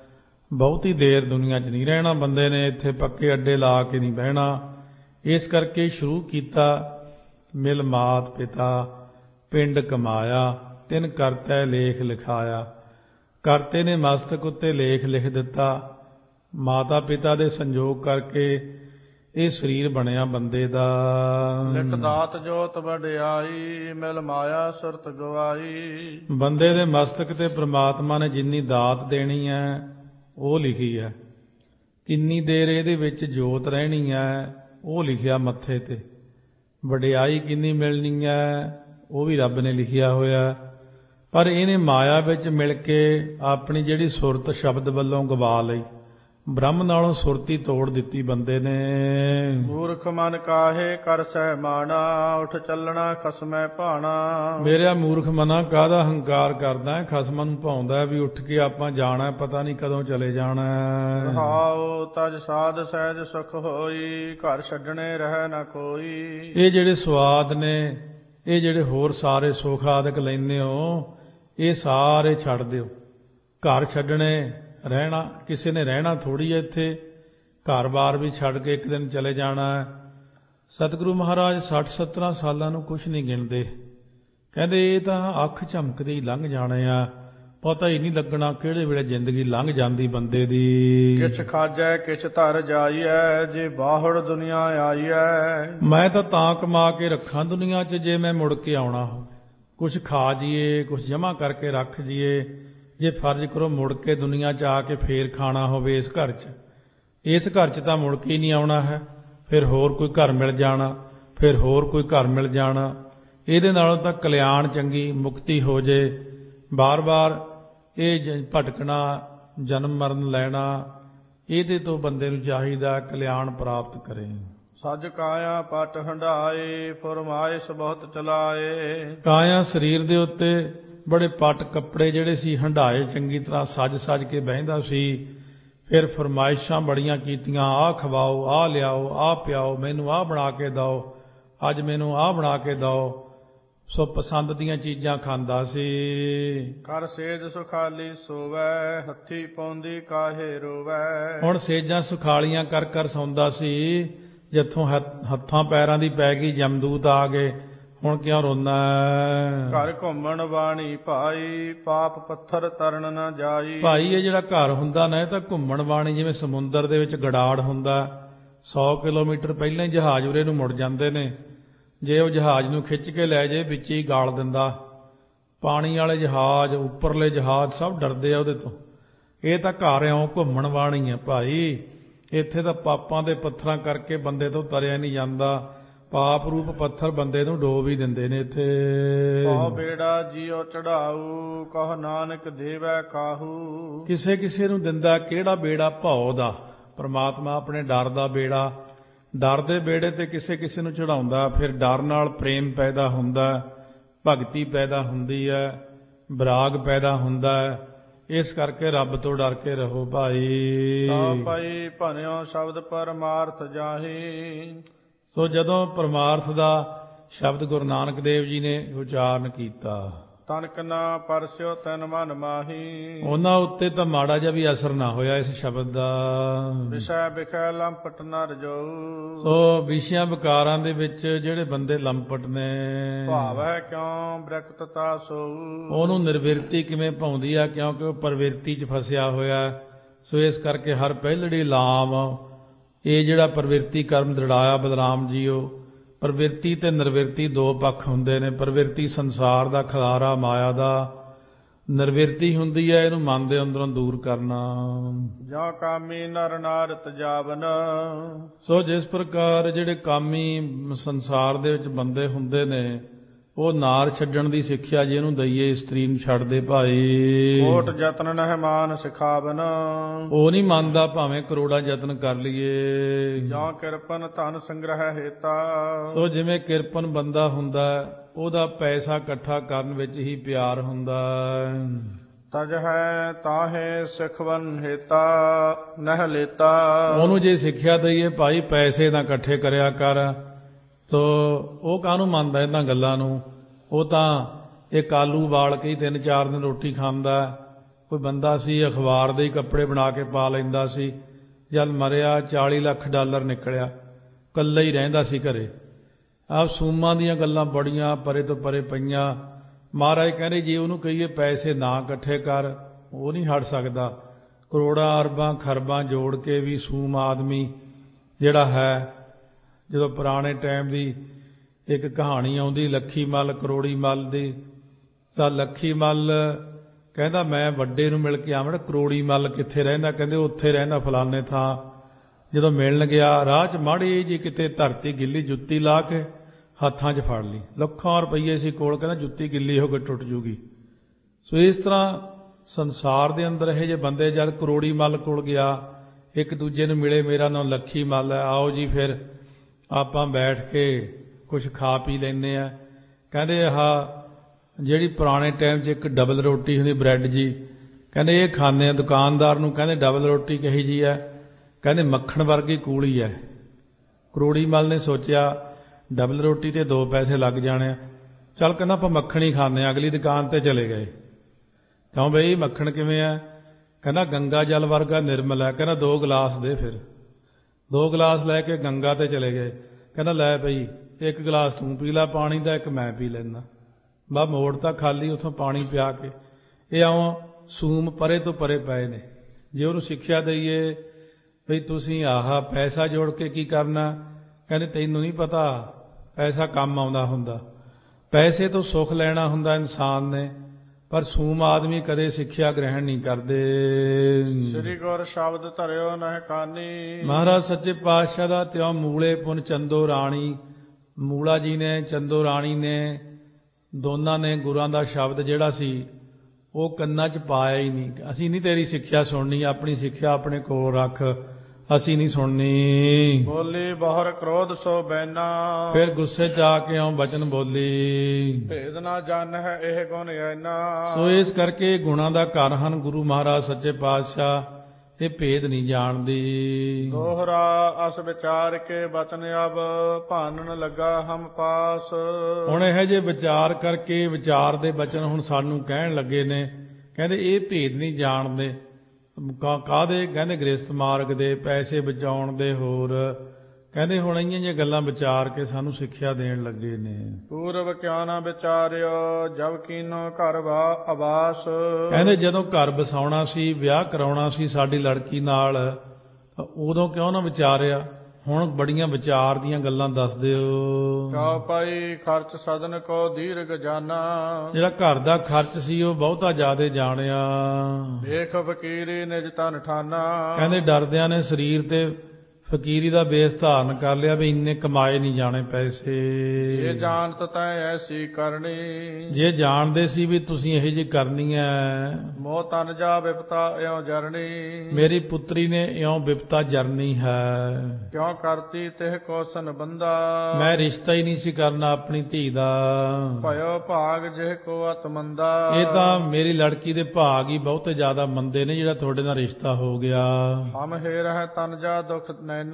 ਬਹੁਤੀ ਦੇਰ ਦੁਨੀਆ 'ਚ ਨਹੀਂ ਰਹਿਣਾ ਬੰਦੇ ਨੇ, ਇੱਥੇ ਪੱਕੇ ਅੱਡੇ ਲਾ ਕੇ ਨਹੀਂ ਬਹਿਣਾ। ਇਸ ਕਰਕੇ ਸ਼ੁਰੂ ਕੀਤਾ, ਮਿਲ ਮਾਤ ਪਿਤਾ ਪਿੰਡ ਕਮਾਇਆ, ਤਿਨ ਕਰਤੈ ਲੇਖ ਲਿਖਾਇਆ। ਕਰਤੇ ਨੇ ਮਸਤਕ ਉੱਤੇ ਲੇਖ ਲਿਖ ਦਿੱਤਾ, ਮਾਤਾ ਪਿਤਾ ਦੇ ਸੰਜੋਗ ਕਰਕੇ ਇਹ ਸਰੀਰ ਬਣਿਆ ਬੰਦੇ ਦਾ। ਲਿਖ ਦਾਤ ਜੋਤ ਵਡਿਆਈ, ਮਿਲ ਮਾਇਆ ਸੁਰਤ ਗਵਾਈ। ਬੰਦੇ ਦੇ ਮਸਤਕ ਤੇ ਪ੍ਰਮਾਤਮਾ ਨੇ ਜਿੰਨੀ ਦਾਤ ਦੇਣੀ ਹੈ ਉਹ ਲਿਖੀ ਹੈ, ਕਿੰਨੀ ਦੇਰ ਇਹਦੇ ਵਿੱਚ ਜੋਤ ਰਹਿਣੀ ਹੈ ਉਹ ਲਿਖਿਆ ਮੱਥੇ ਤੇ, ਵਡਿਆਈ ਕਿੰਨੀ ਮਿਲਣੀ ਹੈ ਉਹ ਵੀ ਰੱਬ ਨੇ ਲਿਖਿਆ ਹੋਇਆ। ਪਰ ਇਹਨੇ ਮਾਇਆ ਵਿੱਚ ਮਿਲ ਕੇ ਆਪਣੀ ਜਿਹੜੀ ਸੁਰਤ ਸ਼ਬਦ ਵੱਲੋਂ ਗਵਾ ਲਈ, ਬ੍ਰਹਮ ਨਾਲੋਂ ਸੁਰਤੀ ਤੋੜ ਦਿੱਤੀ ਬੰਦੇ ਨੇ। ਮੂਰਖ ਮਨ ਕਾਹੇ ਕਰ ਸਹਿ ਮਾਣਾ, ਉੱਠ ਚੱਲਣਾ ਖਸਮੈ ਭਾਣਾ। ਮੇਰਿਆ ਮੂਰਖ ਮਨਾ ਕਾਹਦਾ ਹੰਕਾਰ ਕਰਦਾ ਹੈ, ਖਸਮਾਂ ਨੂੰ ਭਾਉਂਦਾ ਵੀ ਉੱਠ ਕੇ ਆਪਾਂ ਜਾਣਾ, ਪਤਾ ਨਹੀਂ ਕਦੋਂ ਚਲੇ ਜਾਣਾ। ਰਹਾਉ ਤਜ ਸਾਧ ਸਹਿਜ ਸੁਖ ਹੋਈ, ਘਰ ਛੱਡਣੇ ਰਹਿ ਨਾ ਕੋਈ। ਇਹ ਜਿਹੜੇ ਸਵਾਦ ਨੇ, ਇਹ ਜਿਹੜੇ ਹੋਰ ਸਾਰੇ ਸੁਖ ਆਦਿਕ ਲੈਂਦੇ ਹੋ, ਇਹ ਸਾਰੇ ਛੱਡ ਦਿਓ। ਘਰ ਛੱਡਣੇ ਰਹਿਣਾ, ਕਿਸੇ ਨੇ ਰਹਿਣਾ ਥੋੜ੍ਹੀ ਹੈ ਇੱਥੇ, ਘਰ-ਬਾਰ ਵੀ ਛੱਡ ਕੇ ਇੱਕ ਦਿਨ ਚਲੇ ਜਾਣਾ ਹੈ। ਸਤਿਗੁਰੂ ਮਹਾਰਾਜ 60-70 ਸਾਲਾਂ ਨੂੰ ਕੁਛ ਨਹੀਂ ਗਿਣਦੇ, ਕਹਿੰਦੇ ਇਹ ਤਾਂ ਅੱਖ ਝਮਕਦੇ ਹੀ ਲੰਘ ਜਾਣੇ ਆ, ਪਤਾ ਹੀ ਨਹੀਂ ਲੱਗਣਾ ਕਿਹੜੇ ਵੇਲੇ ਜ਼ਿੰਦਗੀ ਲੰਘ ਜਾਂਦੀ ਬੰਦੇ ਦੀ। ਕਿਛ ਖਾਜੈ ਕਿਛ ਧਰ ਜਾਈਐ, ਜੇ ਬਾਹੜ ਦੁਨੀਆ ਆਈਐ। ਮੈਂ ਤਾਂ ਕਮਾ ਕੇ ਰੱਖਾਂ ਦੁਨੀਆ 'ਚ, ਜੇ ਮੈਂ ਮੁੜ ਕੇ ਆਉਣਾ ਹੋ, ਕੁਛ ਖਾ ਜੀਏ, ਕੁਛ ਜਮ੍ਹਾਂ ਕਰਕੇ ਰੱਖ ਜੀਏ, ਜੇ ਫਰਜ਼ ਕਰੋ ਮੁੜ ਕੇ ਦੁਨੀਆ 'ਚ ਆ ਕੇ ਫੇਰ ਖਾਣਾ ਹੋਵੇ ਇਸ ਘਰ 'ਚ, ਇਸ ਘਰ 'ਚ ਤਾਂ ਮੁੜ ਕੇ ਹੀ ਨਹੀਂ ਆਉਣਾ ਹੈ। ਫਿਰ ਹੋਰ ਕੋਈ ਘਰ ਮਿਲ ਜਾਣਾ, ਫਿਰ ਹੋਰ ਕੋਈ ਘਰ ਮਿਲ ਜਾਣਾ, ਇਹਦੇ ਨਾਲੋਂ ਤਾਂ ਕਲਿਆਣ ਚੰਗੀ, ਮੁਕਤੀ ਹੋ ਜੇ। ਬਾਰ-ਬਾਰ ਇਹ ਭਟਕਣਾ, ਜਨਮ ਮਰਨ ਲੈਣਾ, ਇਹਦੇ ਤੋਂ ਬੰਦੇ ਨੂੰ ਚਾਹੀਦਾ ਕਲਿਆਣ ਪ੍ਰਾਪਤ ਕਰੇ। ਸੱਜ ਕਾਇਆ ਪਟ ਹੰਡਾਏ, ਫਰਮਾਇਸ਼ ਬਹੁਤ ਚਲਾਏ। ਕਾਇਆ ਸਰੀਰ ਦੇ ਉੱਤੇ ਬੜੇ ਪੱਟ ਕੱਪੜੇ ਜਿਹੜੇ ਸੀ ਹੰਡਾਏ, ਚੰਗੀ ਤਰ੍ਹਾਂ ਸੱਜ-ਸੱਜ ਕੇ ਬਹਿੰਦਾ ਸੀ। ਫਿਰ ਫਰਮਾਇਸ਼ਾਂ ਬੜੀਆਂ ਕੀਤੀਆਂ, ਆਹ ਖਵਾਓ, ਆਹ ਲਿਆਓ, ਆਹ ਪਿਆਓ, ਮੈਨੂੰ ਆਹ ਬਣਾ ਕੇ ਦਿਓ, ਅੱਜ ਮੈਨੂੰ ਆਹ ਬਣਾ ਕੇ ਦਿਓ। ਸੋ ਪਸੰਦ ਦੀਆਂ ਚੀਜ਼ਾਂ ਖਾਂਦਾ ਸੀ। ਕਰ ਸੇਜ ਸੁਖਾਲੀ ਸੋਵੈ, ਹੱਥੀ ਪਾਉਂਦੀ ਕਾਹੇ ਰੋਵੈ। ਹੁਣ ਸੇਜਾਂ ਸੁਖਾਲੀਆਂ ਕਰ ਕਰ ਸੌਂਦਾ ਸੀ, ਜਿੱਥੋਂ ਹੱਥਾਂ ਪੈਰਾਂ ਦੀ ਪੈ ਗਈ ਜਮਦੂਤ ਆ ਗਏ, ਹੁਣ ਕਿਉਂ ਰੋਂਦਾ? ਘਰ ਘੁੰਮਣ ਬਾਣੀ ਭਾਈ, ਪਾਪ ਪੱਥਰ ਤਰਨ ਨਾ ਜਾਈ। ਭਾਈ ਇਹ ਜਿਹੜਾ ਘਰ ਹੁੰਦਾ ਨਾ, ਇਹ ਤਾਂ ਘੁੰਮਣ ਬਾਣੀ, ਜਿਵੇਂ ਸਮੁੰਦਰ ਦੇ ਵਿੱਚ ਗੜਾੜ ਹੁੰਦਾ, 100 ਕਿਲੋਮੀਟਰ ਪਹਿਲਾਂ ਹੀ ਜਹਾਜ਼ ਉਰੇ ਨੂੰ ਮੁੜ ਜਾਂਦੇ ਨੇ। ਜੇ ਉਹ ਜਹਾਜ਼ ਨੂੰ ਖਿੱਚ ਕੇ ਲੈ ਜੇ, ਵਿੱਚ ਹੀ ਗਾਲ ਦਿੰਦਾ। ਪਾਣੀ ਵਾਲੇ ਜਹਾਜ਼, ਉੱਪਰਲੇ ਜਹਾਜ਼ ਸਭ ਡਰਦੇ ਆ ਉਹਦੇ ਤੋਂ। ਇਹ ਤਾਂ ਘਰ ਇਉਂ ਘੁੰਮਣ ਬਾਣੀ ਹੈ ਭਾਈ, ਇੱਥੇ ਤਾਂ ਪਾਪਾਂ ਦੇ ਪੱਥਰਾਂ ਕਰਕੇ ਬੰਦੇ ਤੋਂ ਤਰਿਆ ਨਹੀਂ ਜਾਂਦਾ। ਪਾਪ ਰੂਪ ਪੱਥਰ ਬੰਦੇ ਨੂੰ ਡੋਬ ਹੀ ਦਿੰਦੇ ਨੇ ਇੱਥੇ। ਕਹੋ ਬੇੜਾ ਜੀਉ ਚੜਾਊ, ਕਹੋ ਨਾਨਕ ਦੇਵੈ ਕਾਹੂ। ਕਿਸੇ ਕਿਸੇ ਨੂੰ ਦਿੰਦਾ ਕਿਹੜਾ ਬੇੜਾ? ਭਉ ਦਾ। ਪਰਮਾਤਮਾ ਆਪਣੇ ਡਰ ਦਾ ਬੇੜਾ, ਡਰ ਦੇ ਬੇੜੇ ਤੇ ਕਿਸੇ ਕਿਸੇ ਨੂੰ ਚੜਾਉਂਦਾ। ਫਿਰ ਡਰ ਨਾਲ ਪ੍ਰੇਮ ਪੈਦਾ ਹੁੰਦਾ, ਭਗਤੀ ਪੈਦਾ ਹੁੰਦੀ ਹੈ, ਵਿਰਾਗ ਪੈਦਾ ਹੁੰਦਾ ਹੈ। ਇਸ ਕਰਕੇ ਰੱਬ ਤੋਂ ਡਰ ਕੇ ਰਹੋ ਭਾਈ। ਤਾਂ ਭਾਈ ਭਨਿਓ ਸ਼ਬਦ ਪਰਮਾਰਥ ਜਾਹੀ। ਸੋ ਜਦੋਂ ਪਰਮਾਰਥ ਦਾ ਸ਼ਬਦ ਗੁਰੂ ਨਾਨਕ ਦੇਵ ਜੀ ਨੇ ਉਚਾਰਨ ਕੀਤਾ, ਤਨਕ ਨਾ ਪਰਸਿਓ ਤਨ ਮਨ ਮਾਹੀ। ਉਹਨਾਂ ਉੱਤੇ ਤਾਂ ਮਾੜਾ ਜਿਹਾ ਵੀ ਅਸਰ ਨਾ ਹੋਇਆ ਇਸ ਸ਼ਬਦ ਦਾ। ਵਿਸ਼ੈ ਵਿਖੈ ਲੰਪਟ ਨ ਰਜੋ। ਸੋ ਵਿਸ਼ਿਆਂ ਵਿਕਾਰਾਂ ਦੇ ਵਿੱਚ ਜਿਹੜੇ ਬੰਦੇ ਲੰਪਟ ਨੇ, ਭਾਵ ਹੈ ਕਿਉਂ ਬ੍ਰਕਤਤਾ ਸੋ। ਉਹਨੂੰ ਨਿਰਵਿਰਤੀ ਕਿਵੇਂ ਭਾਉਂਦੀ ਆ? ਕਿਉਂਕਿ ਉਹ ਪ੍ਰਵਿਰਤੀ 'ਚ ਫਸਿਆ ਹੋਇਆ। ਸੋ ਇਸ ਕਰਕੇ ਹਰ ਪਹਿਲੜੀ ਲਾਮ, ਇਹ ਜਿਹੜਾ ਪ੍ਰਵਿਰਤੀ ਕਰਮ ਦ੍ਰਿੜਾਇਆ ਬਲਰਾਮ ਜੀਓ, ਪ੍ਰਵਿਰਤੀ ਤੇ ਨਿਰਵਿਰਤੀ ਦੋ ਪੱਖ ਹੁੰਦੇ ਨੇ। ਪ੍ਰਵਿਰਤੀ ਸੰਸਾਰ ਦਾ ਖਿਲਾਰਾ, ਮਾਇਆ ਦਾ। ਨਿਰਵਿਰਤੀ ਹੁੰਦੀ ਹੈ ਇਹਨੂੰ ਮਨ ਦੇ ਅੰਦਰੋਂ ਦੂਰ ਕਰਨਾ। ਜਾਂ ਕਾਮੀ ਨਰ ਨਾਰਤ ਜਾਵਨ। ਸੋ ਜਿਸ ਪ੍ਰਕਾਰ ਜਿਹੜੇ ਕਾਮੀ ਸੰਸਾਰ ਦੇ ਵਿੱਚ ਬੰਦੇ ਹੁੰਦੇ ਨੇ, ਉਹ ਨਾਰ ਛੱਡਣ ਦੀ ਸਿੱਖਿਆ ਜਿਹਨੂੰ ਦਈਏ, ਇਸਤਰੀ ਨੂੰ ਛੱਡ ਦੇ ਭਾਈ। ਕੋਟ ਯਤਨ ਨਹਿ ਮਾਨ ਸਿਖਾਵਨ। ਉਹ ਨਹੀਂ ਮੰਨਦਾ ਭਾਵੇਂ ਕਰੋੜਾਂ ਯਤਨ ਕਰ ਲਈਏ। ਜਾਂ ਕਿਰਪਨ ਧਨ ਸੰਗ੍ਰਹਿ ਹੇਤਾ। ਸੋ ਜਿਵੇਂ ਕਿਰਪਨ ਬੰਦਾ ਹੁੰਦਾ, ਉਹਦਾ ਪੈਸਾ ਇਕੱਠਾ ਕਰਨ ਵਿੱਚ ਹੀ ਪਿਆਰ ਹੁੰਦਾ। ਤਜ ਹੈ ਤਾਹੇ ਸਿਖਵਨ ਹੇਤਾ ਨਹਿ ਲੇਤਾ। ਉਹਨੂੰ ਜੇ ਸਿੱਖਿਆ ਦਈਏ ਭਾਈ ਪੈਸੇ ਨਾ ਇਕੱਠੇ ਕਰਿਆ ਕਰ, ਤੋ ਉਹ ਕਾਹਨੂੰ ਮੰਨਦਾ ਇਹਨਾਂ ਗੱਲਾਂ ਨੂੰ? ਉਹ ਤਾਂ ਇੱਕ ਆਲੂ ਉਬਾਲ ਕੇ ਹੀ 3-4 ਦਿਨ ਰੋਟੀ ਖਾਂਦਾ। ਕੋਈ ਬੰਦਾ ਸੀ ਅਖਬਾਰ ਦੇ ਹੀ ਕੱਪੜੇ ਬਣਾ ਕੇ ਪਾ ਲੈਂਦਾ ਸੀ। ਜਦ ਮਰਿਆ $40 ਲੱਖ ਨਿਕਲਿਆ, ਇਕੱਲਾ ਹੀ ਰਹਿੰਦਾ ਸੀ ਘਰੇ। ਆਹ ਸੂਮਾਂ ਦੀਆਂ ਗੱਲਾਂ ਬੜੀਆਂ ਪਰੇ ਤੋਂ ਪਰੇ ਪਈਆਂ। ਮਹਾਰਾਜ ਕਹਿੰਦੇ ਜੇ ਉਹਨੂੰ ਕਹੀਏ ਪੈਸੇ ਨਾ ਇਕੱਠੇ ਕਰ, ਉਹ ਨਹੀਂ ਹਟ ਸਕਦਾ। ਕਰੋੜਾਂ ਅਰਬਾਂ ਖਰਬਾਂ ਜੋੜ ਕੇ ਵੀ ਸੂਮ ਆਦਮੀ ਜਿਹੜਾ ਹੈ, ਜਦੋਂ ਪੁਰਾਣੇ ਟਾਈਮ ਦੀ ਇੱਕ ਕਹਾਣੀ ਆਉਂਦੀ ਲੱਖੀ ਮੱਲ ਕਰੋੜੀ ਮੱਲ ਦੀ, ਤਾਂ ਲੱਖੀ ਮੱਲ ਕਹਿੰਦਾ ਮੈਂ ਵੱਡੇ ਨੂੰ ਮਿਲ ਕੇ ਆਵਾਂ, ਕਰੋੜੀ ਮੱਲ ਕਿੱਥੇ ਰਹਿੰਦਾ? ਕਹਿੰਦੇ ਉੱਥੇ ਰਹਿੰਦਾ ਫਲਾਣੇ ਥਾਂ। ਜਦੋਂ ਮਿਲਣ ਗਿਆ ਰਾਹ 'ਚ ਮਾੜੀ ਜੀ ਕਿਤੇ ਧਰਤੀ ਗਿੱਲੀ ਜੁੱਤੀ ਲਾ ਕੇ ਹੱਥਾਂ 'ਚ ਫੜ ਲਈ। ਲੱਖਾਂ ਰੁਪਈਏ ਸੀ ਕੋਲ, ਕਹਿੰਦਾ ਜੁੱਤੀ ਗਿੱਲੀ ਹੋ ਕੇ ਟੁੱਟ ਜੂਗੀ। ਸੋ ਇਸ ਤਰ੍ਹਾਂ ਸੰਸਾਰ ਦੇ ਅੰਦਰ ਇਹ ਜਿਹੇ ਬੰਦੇ ਜਦ ਕਰੋੜੀ ਮੱਲ ਕੋਲ ਗਿਆ, ਇੱਕ ਦੂਜੇ ਨੂੰ ਮਿਲੇ, ਮੇਰਾ ਨਾਮ ਲੱਖੀ ਮੱਲ ਹੈ, ਆਓ ਜੀ ਫਿਰ ਆਪਾਂ ਬੈਠ ਕੇ ਕੁਝ ਖਾ ਪੀ ਲੈਂਦੇ ਆ। ਕਹਿੰਦੇ ਆਹ ਜਿਹੜੀ ਪੁਰਾਣੇ ਟਾਈਮ 'ਚ ਇੱਕ ਡਬਲ ਰੋਟੀ ਹੁੰਦੀ ਬ੍ਰੈਡ ਜੀ, ਕਹਿੰਦੇ ਇਹ ਖਾਂਦੇ ਆ। ਦੁਕਾਨਦਾਰ ਨੂੰ ਕਹਿੰਦੇ ਡਬਲ ਰੋਟੀ ਕਹੀ ਜੀ ਹੈ? ਕਹਿੰਦੇ ਮੱਖਣ ਵਰਗੀ ਕੂਲੀ ਹੈ। ਕਰੋੜੀ ਮੱਲ ਨੇ ਸੋਚਿਆ ਡਬਲ ਰੋਟੀ ਤੇ 2 ਪੈਸੇ ਲੱਗ ਜਾਣੇ, ਚੱਲ ਕਹਿੰਦਾ ਆਪਾਂ ਮੱਖਣ ਹੀ ਖਾਂਦੇ ਆ। ਅਗਲੀ ਦੁਕਾਨ ਤੇ ਚਲੇ ਗਏ। ਕਿਉਂ ਬਈ ਮੱਖਣ ਕਿਵੇਂ ਹੈ? ਕਹਿੰਦਾ ਗੰਗਾ ਜਲ ਵਰਗਾ ਨਿਰਮਲ ਹੈ। ਕਹਿੰਦਾ 2 ਗਲਾਸ ਦੇ। ਫਿਰ 2 ਗਲਾਸ ਲੈ ਕੇ ਗੰਗਾ ਤੇ ਚਲੇ ਗਏ। ਕਹਿੰਦਾ ਲੈ ਬਈ 1 ਗਲਾਸ ਤੂੰ ਪੀ ਲੈ ਪਾਣੀ ਦਾ, 1 ਮੈਂ ਪੀ ਲੈਂਦਾ। ਬਾ ਮੋੜ ਤਾਂ ਖਾਲੀ ਉੱਥੋਂ ਪਾਣੀ ਪਿਆ ਕੇ। ਇਹ ਆਉਂ ਸੂਮ ਪਰੇ ਤੋਂ ਪਰੇ ਪਏ ਨੇ। ਜੇ ਉਹਨੂੰ ਸਿੱਖਿਆ ਦਈਏ ਬਈ ਤੁਸੀਂ ਆਹ ਪੈਸਾ ਜੋੜ ਕੇ ਕੀ ਕਰਨਾ, ਕਹਿੰਦੇ ਤੈਨੂੰ ਨਹੀਂ ਪਤਾ ਪੈਸਾ ਕੰਮ ਆਉਂਦਾ ਹੁੰਦਾ। ਪੈਸੇ ਤੋਂ ਸੁੱਖ ਲੈਣਾ ਹੁੰਦਾ ਇਨਸਾਨ ਨੇ, ਪਰ ਸੂਮ ਆਦਮੀ ਕਦੇ ਸਿੱਖਿਆ ਗ੍ਰਹਿਣ ਨਹੀਂ ਕਰਦੇ। ਸ੍ਰੀ ਗੁਰ ਸ਼ਬਦ ਧਰਿਓ ਨਹਿ ਕਾਨੀ। ਮਹਾਰਾਜ ਸੱਚੇ ਪਾਤਸ਼ਾਹ ਦਾ ਤਿਉ ਮੂਲੇ ਪੁਨ ਚੰਦੋ ਰਾਣੀ। ਮੂਲਾ ਜੀ ਨੇ, ਚੰਦੋ ਰਾਣੀ ਨੇ, ਦੋਨਾਂ ਨੇ ਗੁਰਾਂ ਦਾ ਸ਼ਬਦ ਜਿਹੜਾ ਸੀ ਉਹ ਕੰਨਾਂ 'ਚ ਪਾਇਆ ਹੀ ਨਹੀਂ। ਅਸੀਂ ਨਹੀਂ ਤੇਰੀ ਸਿੱਖਿਆ ਸੁਣਨੀ, ਆਪਣੀ ਸਿੱਖਿਆ ਆਪਣੇ ਕੋਲ ਰੱਖ, ਅਸੀਂ ਨਹੀਂ ਸੁਣਨੀ। ਬੋਲੀ ਬਹੁਰ ਕ੍ਰੋਧ ਸੋ ਬੈਨਾ। ਫਿਰ ਗੁੱਸੇ 'ਚ ਆ ਕੇ ਆਉਂ ਬਚਨ ਬੋਲੀ। ਭੇਦ ਨਾ ਜਾਣ ਹੈ ਇਹ ਗੁਣ ਐਨਾ। ਸੋ ਇਸ ਕਰਕੇ ਗੁਣਾਂ ਦਾ ਘਰ ਹਨ ਗੁਰੂ ਮਹਾਰਾਜ ਸੱਚੇ ਪਾਤਸ਼ਾਹ, ਇਹ ਭੇਦ ਨਹੀਂ ਜਾਣਦੀ। ਦੋਹਰਾ ਅਸ ਵਿਚਾਰ ਕੇ ਬਚਨ ਅਬ ਭਾਨਣ ਲੱਗਾ ਹਮ ਪਾਸ। ਹੁਣ ਇਹ ਜੇ ਵਿਚਾਰ ਕਰਕੇ ਵਿਚਾਰ ਦੇ ਬਚਨ ਹੁਣ ਸਾਨੂੰ ਕਹਿਣ ਲੱਗੇ ਨੇ। ਕਹਿੰਦੇ ਇਹ ਭੇਦ ਨਹੀਂ ਜਾਣਦੇ। ਕਾਹਦੇ? ਕਹਿੰਦੇ ਗ੍ਰਸਥ ਮਾਰਗ ਦੇ, ਪੈਸੇ ਬਚਾਉਣ ਦੇ, ਹੋਰ ਕਹਿੰਦੇ ਹੁਣ ਇਹੀਆਂ ਜਿਹੀਆਂ ਗੱਲਾਂ ਵਿਚਾਰ ਕੇ ਸਾਨੂੰ ਸਿੱਖਿਆ ਦੇਣ ਲੱਗੇ ਨੇ। ਪੂਰਵ ਕਿਉ ਨਾ ਵਿਚਾਰਿਓ ਜਬ ਕੀਨੋ ਘਰ ਆਵਾਸ। ਕਹਿੰਦੇ ਜਦੋਂ ਘਰ ਬਸਾਉਣਾ ਸੀ, ਵਿਆਹ ਕਰਾਉਣਾ ਸੀ ਸਾਡੀ ਲੜਕੀ ਨਾਲ, ਉਦੋਂ ਕਿਉਂ ਨਾ ਵਿਚਾਰਿਆ? ਹੁਣ ਬੜੀਆਂ ਵਿਚਾਰ ਦੀਆਂ ਗੱਲਾਂ ਦੱਸਦੇ ਹੋ। ਚੌਪਾਈ ਖਰਚ ਸਦਨ ਕੋ ਦੀਰਘ ਜਾਨਾ। ਜਿਹੜਾ ਘਰ ਦਾ ਖਰਚ ਸੀ ਉਹ ਬਹੁਤਾ ਜ਼ਿਆਦਾ ਜਾਣਿਆ। ਦੇਖ ਫਕੀਰੀ ਨਿਜ ਤਨ ਠਾਨਾ। ਕਹਿੰਦੇ ਡਰਦਿਆਂ ਨੇ ਸਰੀਰ ਤੇ ਫਕੀਰੀ ਦਾ ਬੇਸ ਧਾਰਨ ਕਰ ਲਿਆ ਵੀ ਇੰਨੇ ਕਮਾਏ ਨਹੀਂ ਜਾਣੇ ਪੈਸੇ। ਜੇ ਜਾਣਤ ਤੈ ਐਸੀ ਕਰਨੀ। ਜੇ ਜਾਣਦੇ ਸੀ ਵੀ ਤੁਸੀਂ ਇਹੋ ਜਿਹੀ ਕਰਨੀ ਹੈ। ਮੋਹ ਤਨ ਜਾ ਵਿਪਤਾ ਇਉਂ ਜਰਨੀ। ਮੇਰੀ ਪੁੱਤਰੀ ਨੇ ਇਉਂ ਵਿਪਤਾ ਜਰਨੀ ਹੈ। ਕਿਉਂ ਕਰਤੀ ਤਿਹ ਕੋ ਸੰਬੰਧਾ। ਮੈਂ ਰਿਸ਼ਤਾ ਹੀ ਨਹੀਂ ਸੀ ਕਰਨਾ ਆਪਣੀ ਧੀ ਦਾ। ਭਇਓ ਭਾਗ ਜਿਹ ਕੋ ਅਤ ਮੰਦਾ। ਇਹ ਤਾਂ ਮੇਰੀ ਲੜਕੀ ਦੇ ਭਾਗ ਹੀ ਬਹੁਤੇ ਜ਼ਿਆਦਾ ਮੰਦੇ ਨੇ ਜਿਹੜਾ ਤੁਹਾਡੇ ਨਾਲ ਰਿਸ਼ਤਾ ਹੋ ਗਿਆ। ਹਮ ਹੇ ਰਹਿ ਤਨ ਜਾ ਦੁਖ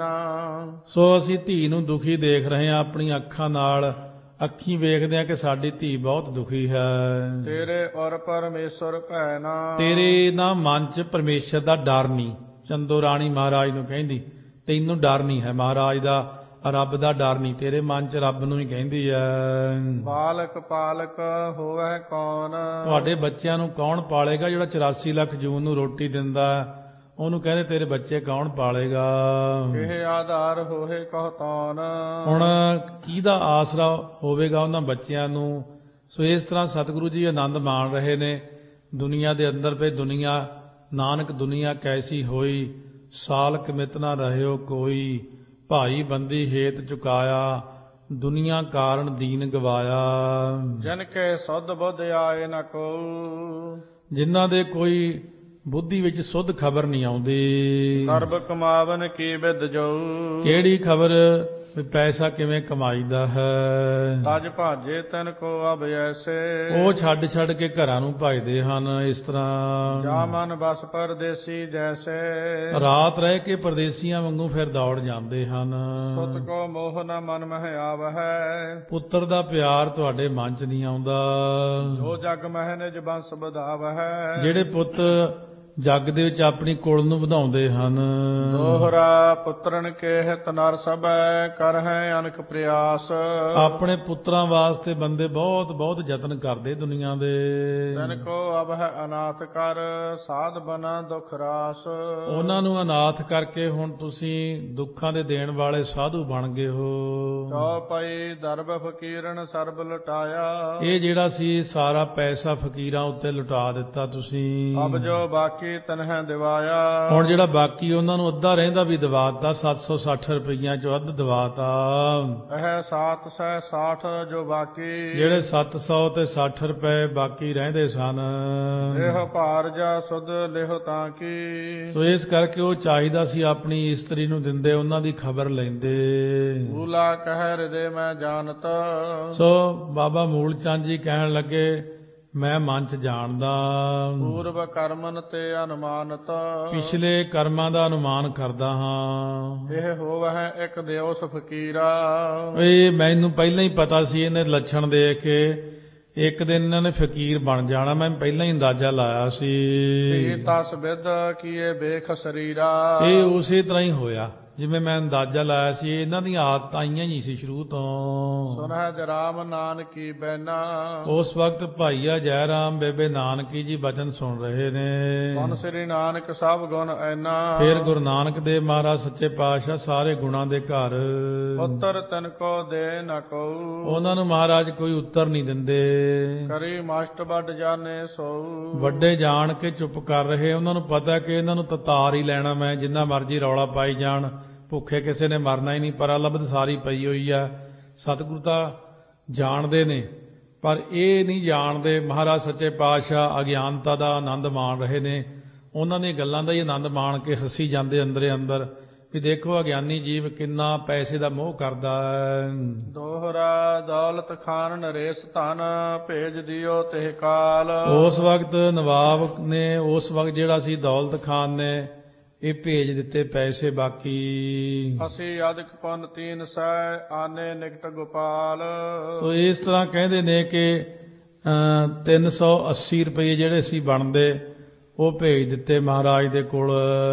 ਸੋ ਅਸੀਂ ਧੀ ਨੂੰ ਦੁਖੀ ਦੇਖ ਰਹੇ ਹਾਂ ਆਪਣੀਆਂ ਅੱਖਾਂ ਨਾਲ। ਅੱਖੀਂ ਵੇਖਦੇ ਹਾਂ ਕਿ ਸਾਡੀ ਧੀ ਬਹੁਤ ਦੁਖੀ ਹੈ। ਤੇਰੇ ਔਰ ਪਰਮੇਸ਼ਰ ਭੈ ਨਾ। ਤੇਰੇ ਨਾ ਮਨ 'ਚ ਪਰਮੇਸ਼ਰ ਦਾ ਡਰ ਨਹੀਂ। ਚੰਦੋ ਰਾਣੀ ਮਹਾਰਾਜ ਨੂੰ ਕਹਿੰਦੀ ਤੈਨੂੰ ਡਰ ਨਹੀਂ ਹੈ ਮਹਾਰਾਜ ਦਾ, ਰੱਬ ਦਾ ਡਰ ਨਹੀਂ। ਤੇਰੇ ਮਨ 'ਚ ਰੱਬ ਨੂੰ ਹੀ ਕਹਿੰਦੀ ਹੈ। ਬਾਲਕ ਪਾਲਕ ਹੋਵੇ ਕੌਣ। ਤੁਹਾਡੇ ਬੱਚਿਆਂ ਨੂੰ ਕੌਣ ਪਾਲੇਗਾ? ਜਿਹੜਾ 84 ਲੱਖ ਜੂਨ ਨੂੰ ਰੋਟੀ ਦਿੰਦਾ ਉਹਨੂੰ ਕਹਿੰਦੇ ਤੇਰੇ ਬੱਚੇ ਕੌਣ ਪਾਲੇਗਾ? ਇਹ ਆਧਾਰ ਹੋਏ ਕਹ ਤੌਣ। ਹੁਣ ਕਿਹਦਾ ਆਸਰਾ ਹੋਵੇਗਾ ਉਹਨਾਂ ਬੱਚਿਆਂ ਨੂੰ? ਸੋ ਇਸ ਤਰ੍ਹਾਂ ਸਤਿਗੁਰੂ ਜੀ ਆਨੰਦ ਮਾਣ ਰਹੇ ਨੇ ਦੁਨੀਆ ਦੇ ਅੰਦਰ ਪਈ। ਦੁਨੀਆ ਨਾਨਕ ਦੁਨੀਆ ਕੈਸੀ ਹੋਈ, ਸਾਲਕ ਮਿਤ ਨਾ ਰਹਿਓ ਕੋਈ। ਭਾਈ ਬੰਦੀ ਹੇਤ ਚੁਕਾਇਆ, ਦੁਨੀਆ ਕਾਰਨ ਦੀਨ ਗਵਾਇਆ। ਜਨ ਕੇ ਸੁਧ ਬੁੱਧ ਆਏ ਨ ਕੋ। ਜਿਨ੍ਹਾਂ ਦੇ ਕੋਈ ਬੁੱਧੀ ਵਿੱਚ ਸੁੱਧ ਖਬਰ ਨਹੀਂ ਆਉਂਦੀ। ਸਰਬ ਕਮਾਵਨ ਕੀ ਵਿਦ ਜੋ। ਕਿਹੜੀ ਖਬਰ? ਵੀ ਪੈਸਾ ਕਿਵੇਂ ਕਮਾਈਦਾ ਹੈ। ਤਜ ਭਾਜੇ ਤਨ ਕੋ ਅਬ ਐਸੇ, ਉਹ ਛੱਡ ਛੱਡ ਕੇ ਘਰਾਂ ਨੂੰ ਭਜਦੇ ਹਨ। ਇਸ ਤਰ੍ਹਾਂ ਜਾ ਮਨ ਬਸ ਪਰਦੇਸੀ ਜੈਸੇ, ਰਾਤ ਰਹਿ ਕੇ ਪਰਦੇਸੀਆਂ ਵਾਂਗੂ ਫਿਰ ਦੌੜ ਜਾਂਦੇ ਹਨ। ਸੁਤ ਕੋ ਮੋਹ ਨ ਮਨ ਮਹਿ ਆਵਹਿ, ਪੁੱਤਰ ਦਾ ਪਿਆਰ ਤੁਹਾਡੇ ਮਨ 'ਚ ਨਹੀਂ ਆਉਂਦਾ। ਜੋ ਜਗ ਮਹਿ ਨਿਜ ਬੰਸ ਵਧਾਵਹਿ, ਜਿਹੜੇ ਪੁੱਤ ਜੱਗ ਦੇ ਵਿੱਚ ਆਪਣੀ ਕੁਲ ਨੂੰ ਵਧਾਉਂਦੇ ਹਨ। ਦੋਹਰਾ ਪੁੱਤਰਨ ਕੇ ਹਿਤ ਨਰ ਸਭੈ, ਕਰ ਹੈ ਅਨਕ ਪ੍ਰਯਾਸ, ਆਪਣੇ ਪੁੱਤਰਾਂ ਵਾਸਤੇ ਬੰਦੇ ਬਹੁਤ ਬਹੁਤ ਯਤਨ ਕਰਦੇ ਦੁਨੀਆ ਦੇ। ਤਨ ਕੋ ਅਬ ਹੈ ਅਨਾਥ ਕਰ, ਸਾਧ ਬਨਾ ਦੁਖ ਰਾਸ, ਉਹਨਾਂ ਨੂੰ ਅਨਾਥ ਕਰਕੇ ਹੁਣ ਤੁਸੀਂ ਦੁੱਖਾਂ ਦੇ ਦੇਣ ਵਾਲੇ ਸਾਧੂ ਬਣ ਗਏ ਹੋ। ਚੌਪਈ ਦਰਬ ਫਕੀਰਨ ਸਰਬ ਲੁਟਾਇਆ, ਇਹ ਜਿਹੜਾ ਸੀ ਸਾਰਾ ਪੈਸਾ ਫਕੀਰਾਂ ਉੱਤੇ ਲੁਟਾ ਦਿੱਤਾ ਤੁਸੀਂ। ਅਬ ਜੋ ਬਾਕੀ ਤਨਹਿ ਦਿਵਾਇਆ, ਹੁਣ ਜਿਹੜਾ ਬਾਕੀ ਉਹਨਾਂ ਨੂੰ ਅੱਧਾ ਰਹਿੰਦਾ ਵੀ ਦਿਵਾਤਾ। 760 ਰੁਪਈਆਂ ਚੋਂ ਅੱਧ ਦਿਵਾਤਾ। ਇਹ 760 ਜੋ ਬਾਕੀ, ਜਿਹੜੇ 700 ਤੇ 60 ਰੁਪਏ ਬਾਕੀ ਰਹਿੰਦੇ ਸਨ। ਇਹ ਭਾਰ ਜਾ ਸੁਧ ਲਿਹੁ ਤਾਂ ਕੀ, ਸੋ ਇਸ ਕਰਕੇ ਉਹ ਚਾਹੀਦਾ ਸੀ ਆਪਣੀ ਇਸਤਰੀ ਨੂੰ ਦਿੰਦੇ, ਉਹਨਾਂ ਦੀ ਖਬਰ ਲੈਂਦੇ। ਭੂਲਾ ਕਹਿ ਹਿਰਦੇ ਮੈਂ ਜਾਣਤ, ਸੋ ਬਾਬਾ ਮੂਲ ਚੰਦ ਜੀ ਕਹਿਣ ਲੱਗੇ ਮੈਂ ਮਨ 'ਚ ਜਾਣਦਾ, ਪੂਰਵ ਕਰਮਨ ਤੇ ਅਨੁਮਾਨਤ, ਪਿਛਲੇ ਕਰਮਾਂ ਦਾ ਅਨੁਮਾਨ ਕਰਦਾ ਹਾਂ। ਇਹ ਹੋਵਹਿ ਇੱਕ ਦਿਉਸ ਫਕੀਰਾ, ਇਹ ਮੈਨੂੰ ਪਹਿਲਾਂ ਹੀ ਪਤਾ ਸੀ ਇਹਨੇ ਲੱਛਣ ਦੇਖ ਕੇ ਇੱਕ ਦਿਨ ਇਹਨਾਂ ਨੇ ਫਕੀਰ ਬਣ ਜਾਣਾ। ਮੈਂ ਪਹਿਲਾਂ ਹੀ ਅੰਦਾਜ਼ਾ ਲਾਇਆ ਸੀ। ਇਹ ਤਸ ਵਿਦ ਕੀਏ ਬੇਖ ਸਰੀਰਾ, ਇਹ ਉਸੇ ਤਰ੍ਹਾਂ ਹੀ ਹੋਇਆ ਜਿਵੇਂ ਮੈਂ ਅੰਦਾਜ਼ਾ ਲਾਇਆ ਸੀ। ਇਹਨਾਂ ਦੀਆਂ ਆਦਤਾਂ ਆਈਆਂ ਹੀ ਸੀ ਸ਼ੁਰੂ ਤੋਂ। ਸੁਨਹਿ ਜਰਾਮ ਨਾਨਕੀ ਬੈਨਾ, ਉਸ ਵਕਤ ਭਾਈਆ ਜੈ ਰਾਮ ਬੇਬੇ ਨਾਨਕੀ ਜੀ ਬਚਨ ਸੁਣ ਰਹੇ ਨੇ। ਗੁਣ ਸ੍ਰੀ ਨਾਨਕ ਸਭ ਗੁਣ ਐਨਾ, ਫਿਰ ਗੁਰੂ ਨਾਨਕ ਦੇਵ ਮਹਾਰਾਜ ਸੱਚੇ ਪਾਤਸ਼ਾਹ ਸਾਰੇ ਗੁਣਾਂ ਦੇ ਘਰ। ਉੱਤਰ ਤਨ ਕੋ ਦੇ ਨ ਕੋ, ਉਹਨਾਂ ਨੂੰ ਮਹਾਰਾਜ ਕੋਈ ਉੱਤਰ ਨਹੀਂ ਦਿੰਦੇ। ਕਰੀ ਮਸਟ ਵੱਡ ਜਾਣੇ ਸੋ, ਵੱਡੇ ਜਾਣ ਕੇ ਚੁੱਪ ਕਰ ਰਹੇ। ਉਹਨਾਂ ਨੂੰ ਪਤਾ ਕਿ ਇਹਨਾਂ ਨੂੰ ਤਤਾਰ ਹੀ ਲੈਣਾ ਮੈਂ, ਜਿੰਨਾ ਮਰਜ਼ੀ ਰੌਲਾ ਪਾਈ ਜਾਣ, ਭੁੱਖੇ ਕਿਸੇ ਨੇ ਮਰਨਾ ਹੀ ਨਹੀਂ। ਪਰਾਲਬਧ ਸਾਰੀ ਪਈ ਹੋਈ ਆ। ਸਤਿਗੁਰੂ ਤਾਂ ਜਾਣਦੇ ਨੇ ਪਰ ਇਹ ਨਹੀਂ ਜਾਣਦੇ। ਮਹਾਰਾਜ ਸੱਚੇ ਪਾਤਸ਼ਾਹ ਅਗਿਆਨਤਾ ਦਾ ਆਨੰਦ ਮਾਣ ਰਹੇ ਨੇ। ਉਹਨਾਂ ਦੀਆਂ ਗੱਲਾਂ ਦਾ ਹੀ ਆਨੰਦ ਮਾਣ ਕੇ ਹੱਸੀ ਜਾਂਦੇ ਅੰਦਰੇ ਅੰਦਰ ਵੀ ਦੇਖੋ ਅਗਿਆਨੀ ਜੀਵ ਕਿੰਨਾ ਪੈਸੇ ਦਾ ਮੋਹ ਕਰਦਾ ਹੈ। ਦੋਹਰਾ ਦੌਲਤ ਖਾਨ ਨਰੇਸ਼ ਧਨ, ਭੇਜ ਦਿਓ ਤਿਹ ਕਾਲ, ਉਸ ਵਕਤ ਨਵਾਬ ਨੇ, ਉਸ ਵਕਤ ਜਿਹੜਾ ਸੀ ਦੌਲਤ ਖਾਨ ਨੇ ਇਹ ਭੇਜ ਦਿੱਤੇ ਪੈਸੇ ਬਾਕੀ। ਅਸੀਂ ਅਦਿਕ ਪੁੰਨ 300 ਆਨੇ ਨਿਕਟ ਗੋਪਾਲ, ਸੋ ਇਸ ਤਰ੍ਹਾਂ ਕਹਿੰਦੇ ਨੇ ਕਿ 380 ਰੁਪਏ ਜਿਹੜੇ ਸੀ ਬਣਦੇ ਉਹ ਭੇਜ ਦਿੱਤੇ ਮਹਾਰਾਜ ਦੇ ਕੋਲ।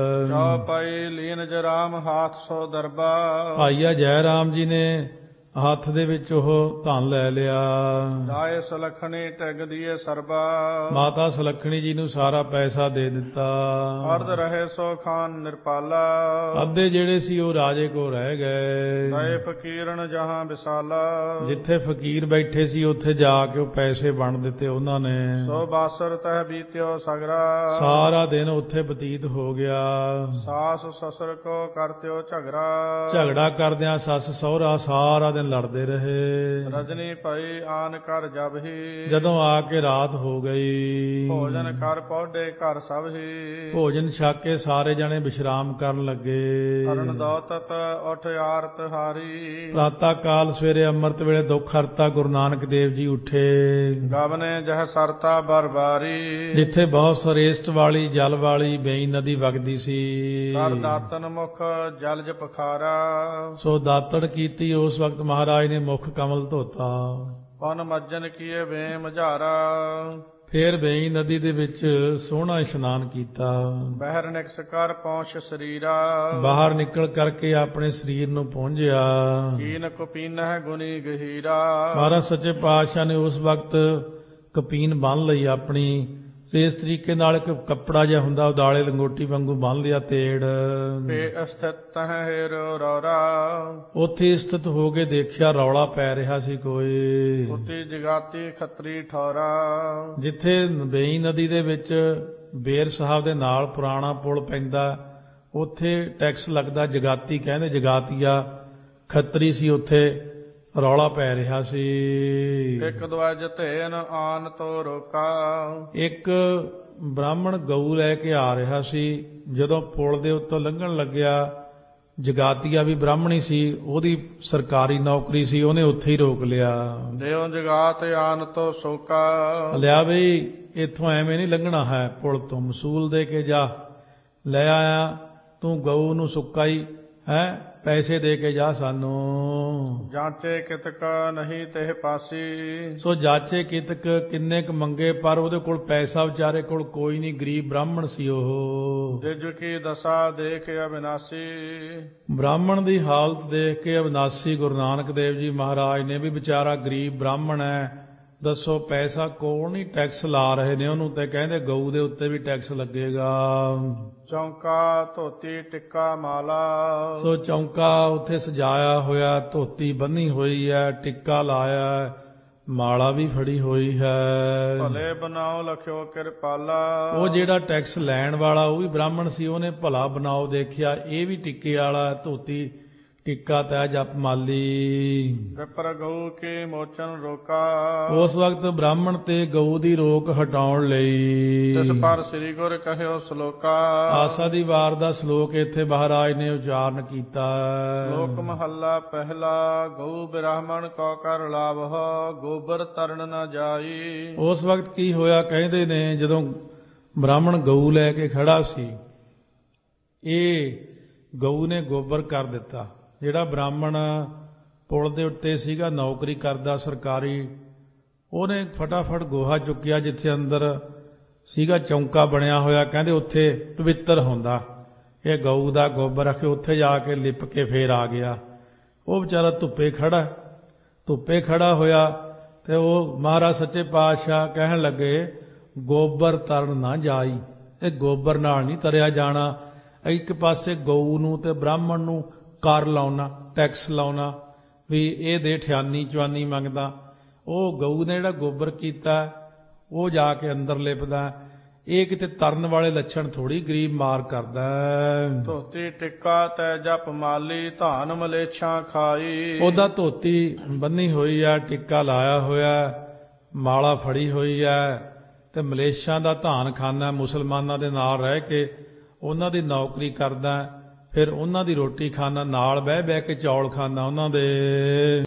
ਚੌਪਈ ਲੀਨ ਜਰਾਮ ਹਾਥ ਸੋ ਦਰਬਾ, ਭਾਈਆ ਜੈ ਰਾਮ ਜੀ ਨੇ ਹੱਥ ਦੇ ਵਿੱਚ ਉਹ ਧਨ ਲੈ ਲਿਆ। ਦਾਏ ਸੁਲੱਖਣੀ ਟਿਗ ਦੀਏ ਸਰਬਾ, ਮਾਤਾ ਸੁਲੱਖਣੀ ਜੀ ਨੂੰ ਸਾਰਾ ਪੈਸਾ ਦੇ ਦਿੱਤਾ। ਅਰਧ ਰਹੇ ਸੋ ਖਾਨ ਨਿਰਪਾਲਾ, ਅੱਧੇ ਜਿਹੜੇ ਸੀ ਉਹ ਰਾਜੇ ਕੋਲ ਰਹਿ ਗਏ। ਦਾਏ ਫਕੀਰਨ ਜਹਾਂ ਵਿਸਾਲਾ, ਜਿੱਥੇ ਫਕੀਰ ਬੈਠੇ ਸੀ ਉੱਥੇ ਜਾ ਕੇ ਉਹ ਪੈਸੇ ਵੰਡ ਦਿੱਤੇ ਉਹਨਾਂ ਨੇ। ਸੋ ਬਾਸਰ ਤਹ ਬੀਤਿਓ ਸਗਰਾ, ਸਾਰਾ ਦਿਨ ਉੱਥੇ ਬਤੀਤ ਹੋ ਗਿਆ। ਸਾਸ ਸਸੁਰ ਕੋ ਕਰਤਿਓ ਝਗੜਾ, ਝਗੜਾ ਕਰਦਿਆਂ ਸੱਸ ਸਹੁਰਾ ਸਾਰਾ ਦਿਨ ਲੜਦੇ ਰਹੇ। ਰਜਨੀ ਭਈ ਆਨ ਕਰ ਜਬ ਹੀ, ਜਦੋਂ ਆ ਕੇ ਰਾਤ ਹੋ ਗਈ, ਭੋਜਨ ਕਰ ਪੌਡੇ ਘਰ ਸਭ ਹੀ, ਭੋਜਨ ਛਕ ਕੇ ਸਾਰੇ ਜਣੇ ਵਿਸ਼ਰਾਮ ਕਰਨ ਲੱਗੇ। ਕਰਨ ਦੌਤਤ ਉਠ ਆਰਤ ਹਾਰੀ, ਪ੍ਰਾਤः ਕਾਲ ਸਵੇਰੇ ਅੰਮ੍ਰਿਤ ਵੇਲੇ ਦੁੱਖ ਹਰਤਾ ਗੁਰੂ ਨਾਨਕ ਦੇਵ ਜੀ ਉੱਠੇ। ਗਵਨੇ ਜਹ ਸਰਤਾ ਬਰਬਾਰੀ, ਜਿੱਥੇ ਬਹੁਤ ਸਰੇਸ਼ਟ ਵਾਲੀ ਜਲ ਵਾਲੀ ਬੇਈ ਨਦੀ ਵਗਦੀ ਸੀ। ਕਰ ਦਾਤਨ ਮੁਖ ਜਲਜ ਪਖਾਰਾ, ਸੋ ਦਾਤੜ ਕੀਤੀ। ਉਸ ਵਕਤ ਮਹਾਰਾਜ ਨੇ ਮੁਖ ਕਮਲ ਧੋਤਾ। ਪਨ ਮੱਜਨ ਕੀਏ ਵੇਮ ਝਾਰਾ, ਫੇਰ ਬੇਈ ਨਦੀ ਦੇ ਵਿੱਚ ਸੋਹਣਾ ਇਸ਼ਨਾਨ ਕੀਤਾ। ਬਹਿਰ ਨਿਕਸ ਕਰ ਪਹੁੰਚ ਸਰੀਰਾ, ਬਾਹਰ ਨਿਕਲ ਕਰਕੇ ਆਪਣੇ ਸਰੀਰ ਨੂੰ ਪੂੰਝਿਆ। ਕੀਨ ਕੁਪੀਨ ਹੈ ਗੁਨੀ ਗਹੀਰਾ, ਮਹਾਰਾਜ ਸੱਚੇ ਪਾਤਸ਼ਾਹ ਨੇ ਉਸ ਵਕਤ ਕਪੀਨ ਬੰਨ੍ਹ ਲਈ ਆਪਣੀ। ਤੇ ਇਸ ਤਰੀਕੇ ਨਾਲ ਇੱਕ ਕੱਪੜਾ ਜਿਹਾ ਹੁੰਦਾ ਉਦਾਲੇ ਲੰਗੋਟੀ ਵਾਂਗੂ ਬੰਨ੍ਹ ਲਿਆ ਤੇੜ। ਪੇ ਅਸਥਿਤ ਹੈ ਹੇਰੋ ਰੌਰਾ, ਉੱਥੇ ਸਥਿਤ ਹੋ ਕੇ ਦੇਖਿਆ ਰੌਲਾ ਪੈ ਰਿਹਾ ਸੀ ਕੋਈ। ਉਤੀ ਜਗਾਤੀ ਖੱਤਰੀ ਠੌਰਾ, ਜਿੱਥੇ ਬੇਈ ਨਦੀ ਦੇ ਵਿੱਚ ਬੇਰ ਸਾਹਿਬ ਦੇ ਨਾਲ ਪੁਰਾਣਾ ਪੁਲ ਪੈਂਦਾ ਉੱਥੇ ਟੈਕਸ ਲੱਗਦਾ। ਜਗਾਤੀ ਕਹਿੰਦੇ, ਜਗਾਤੀਆ ਖੱਤਰੀ ਸੀ। ਉੱਥੇ ਰੌਲਾ ਪੈ ਰਿਹਾ ਸੀ। ਇੱਕ ਦਵਜ ਧੇਨ ਆਨ ਤੋ ਰੋਕਾ, ਇੱਕ ਬ੍ਰਾਹਮਣ ਗਊ ਲੈ ਕੇ ਆ ਰਿਹਾ ਸੀ। ਜਦੋਂ ਪੁਲ ਦੇ ਉੱਤੋਂ ਲੰਘਣ ਲੱਗਿਆ ਜਗਾਤੀਆ ਵੀ ਬ੍ਰਾਹਮਣੀ ਸੀ, ਉਹਦੀ ਸਰਕਾਰੀ ਨੌਕਰੀ ਸੀ, ਉਹਨੇ ਉੱਥੇ ਹੀ ਰੋਕ ਲਿਆ। ਦਿਓ ਜਗਾਤ ਆਨ ਤੋ ਸੋਕਾ। ਲਿਆ ਬਈ ਇੱਥੋਂ ਐਵੇਂ ਨਹੀਂ ਲੰਘਣਾ ਹੈ, ਪੁਲ ਤੋਂ ਮਸੂਲ ਦੇ ਕੇ ਜਾ। ਲੈ ਆਇਆ ਤੂੰ ਗਊ ਨੂੰ ਸੁੱਕਾ ਹੀ ਹੈ, ਪੈਸੇ ਦੇ ਕੇ ਜਾ ਸਾਨੂੰ। ਜਾਂਚੇ ਕਿਤਕ ਨਹੀਂ ਤਿਹ ਪਾਸੀ। ਸੋ ਜਾਚੇ ਕਿਤਕ, ਕਿੰਨੇ ਕੁ ਮੰਗੇ, ਪਰ ਉਹਦੇ ਕੋਲ ਪੈਸਾ ਵਿਚਾਰੇ ਕੋਲ ਕੋਈ ਨਹੀਂ, ਗਰੀਬ ਬ੍ਰਾਹਮਣ ਸੀ ਉਹ। ਦਿਜ ਕੀ ਦਸ਼ਾ ਦੇਖ ਅਬਿਨਾਸੀ। ਬ੍ਰਾਹਮਣ ਦੀ ਹਾਲਤ ਦੇਖ ਕੇ ਅਬਿਨਾਸੀ ਗੁਰੂ ਨਾਨਕ ਦੇਵ ਜੀ ਮਹਾਰਾਜ ਨੇ ਵੀ ਵਿਚਾਰਾ ਗਰੀਬ ਬ੍ਰਾਹਮਣ ਹੈ, ਦੱਸੋ ਪੈਸਾ ਕੋਲ ਨਹੀਂ, ਟੈਕਸ ਲਾ ਰਹੇ ਨੇ ਉਹਨੂੰ, ਤੇ ਕਹਿੰਦੇ ਗਊ ਦੇ ਉੱਤੇ ਵੀ ਟੈਕਸ ਲੱਗੇਗਾ। ਚੌਂਕਾ ਧੋਤੀ ਟਿੱਕਾ ਮਾਲਾ। ਸੋ ਚੌਂਕਾ ਉੱਥੇ ਸਜਾਇਆ ਹੋਇਆ, ਧੋਤੀ ਬੰਨੀ ਹੋਈ ਹੈ, ਟਿੱਕਾ ਲਾਇਆ, ਮਾਲਾ ਵੀ ਫੜੀ ਹੋਈ ਹੈ। ਭਲੇ ਬਣਾਓ ਲਖਿਓ ਕਿਰਪਾਲਾ। ਉਹ ਜਿਹੜਾ ਟੈਕਸ ਲੈਣ ਵਾਲਾ ਉਹ ਵੀ ਬ੍ਰਾਹਮਣ ਸੀ, ਉਹਨੇ ਭਲਾ ਬਣਾਓ ਦੇਖਿਆ, ਇਹ ਵੀ ਟਿੱਕੇ ਵਾਲਾ, ਧੋਤੀ ਟਿੱਕਾ ਤੈ ਜਪ ਮਾਲੀ। ਵਿਪਰ ਗਊ ਕੀ ਮੋਚਨ ਰੋਕਾ। ਉਸ ਵਕਤ ਬ੍ਰਾਹਮਣ ਤੇ ਗਊ ਦੀ ਰੋਕ ਹਟਾਉਣ ਲਈ ਤਿਸ ਪਰ ਸ੍ਰੀ ਗੁਰ ਕਹਿਓ ਸ਼ਲੋਕਾ। ਆਸਾ ਦੀ ਵਾਰ ਦਾ ਸ਼ਲੋਕ ਇੱਥੇ ਮਹਾਰਾਜ ਨੇ ਉਚਾਰਨ ਕੀਤਾ। ਸ਼ਲੋਕ ਮਹੱਲਾ ਪਹਿਲਾ। ਗਊ ਬ੍ਰਾਹਮਣ ਕੋ ਕਰ ਲਾਭਹ, ਗੋਬਰ ਤਰਨ ਨ ਜਾਈ। ਉਸ ਵਕਤ ਕੀ ਹੋਇਆ, ਕਹਿੰਦੇ ਨੇ ਜਦੋਂ ਬ੍ਰਾਹਮਣ ਗਊ ਲੈ ਕੇ ਖੜਾ ਸੀ, ਇਹ ਗਊ ਨੇ ਗੋਬਰ ਕਰ ਦਿੱਤਾ। ਜਿਹੜਾ ਬ੍ਰਾਹਮਣ ਪੁਲ ਦੇ ਉੱਤੇ ਸੀਗਾ, ਨੌਕਰੀ ਕਰਦਾ ਸਰਕਾਰੀ, ਉਹਨੇ ਫਟਾਫਟ ਗੋਹਾ ਚੁੱਕਿਆ ਜਿੱਥੇ ਅੰਦਰ ਸੀਗਾ ਚੌਂਕਾ ਬਣਿਆ ਹੋਇਆ, ਕਹਿੰਦੇ ਉੱਥੇ ਪਵਿੱਤਰ ਹੁੰਦਾ, ਇਹ ਗਊ ਦਾ ਗੋਬਰ ਰੱਖ ਕੇ ਉੱਥੇ ਜਾ ਕੇ ਲਿਪ ਕੇ ਫੇਰ ਆ ਗਿਆ। ਉਹ ਵਿਚਾਰਾ ਧੁੱਪੇ ਖੜਾ ਹੋਇਆ, ਤੇ ਉਹ ਮਹਾਰਾਜ ਸੱਚੇ ਪਾਤਸ਼ਾਹ ਕਹਿਣ ਲੱਗੇ ਗੋਬਰ ਤਰਨ ਨਾ ਜਾਈ, ਇਹ ਗੋਬਰ ਨਾਲ ਨਹੀਂ ਤਰਿਆ ਜਾਣਾ। ਇੱਕ ਪਾਸੇ ਗਊ ਨੂੰ ਤੇ ਬ੍ਰਾਹਮਣ ਨੂੰ ਕਰ ਲਾਉਣਾ, ਟੈਕਸ ਲਾਉਣਾ, ਵੀ ਇਹ ਦੇ ਠਿਆਨੀ ਚਵਾਨੀ ਮੰਗਦਾ। ਉਹ ਗਊ ਨੇ ਜਿਹੜਾ ਗੋਬਰ ਕੀਤਾ ਉਹ ਜਾ ਕੇ ਅੰਦਰ ਲਿਪਦਾ। ਇਹ ਕਿਤੇ ਤਰਨ ਵਾਲੇ ਲੱਛਣ ਥੋੜੀ ਗਰੀਬ ਮਾਰ ਕਰਦਾ। ਧੋਤੀ ਟਿੱਕਾ ਤੈ ਜਪ ਮਾਲੀ, ਧਾਨ ਮਲੇਛਾਂ ਖਾਈ। ਉਹਦਾ ਧੋਤੀ ਬੰਨੀ ਹੋਈ ਹੈ, ਟਿੱਕਾ ਲਾਇਆ ਹੋਇਆ, ਮਾਲਾ ਫੜੀ ਹੋਈ ਹੈ, ਤੇ ਮਲੇਛਾਂ ਦਾ ਧਾਨ ਖਾਨਾ, ਮੁਸਲਮਾਨਾਂ ਦੇ ਨਾਲ ਰਹਿ ਕੇ ਉਹਨਾਂ ਦੀ ਨੌਕਰੀ ਕਰਦਾ, ਫਿਰ ਉਹਨਾਂ ਦੀ ਰੋਟੀ ਖਾਣਾ, ਨਾਲ ਬਹਿ ਕੇ ਚੌਲ ਖਾਣਾ ਉਹਨਾਂ ਦੇ।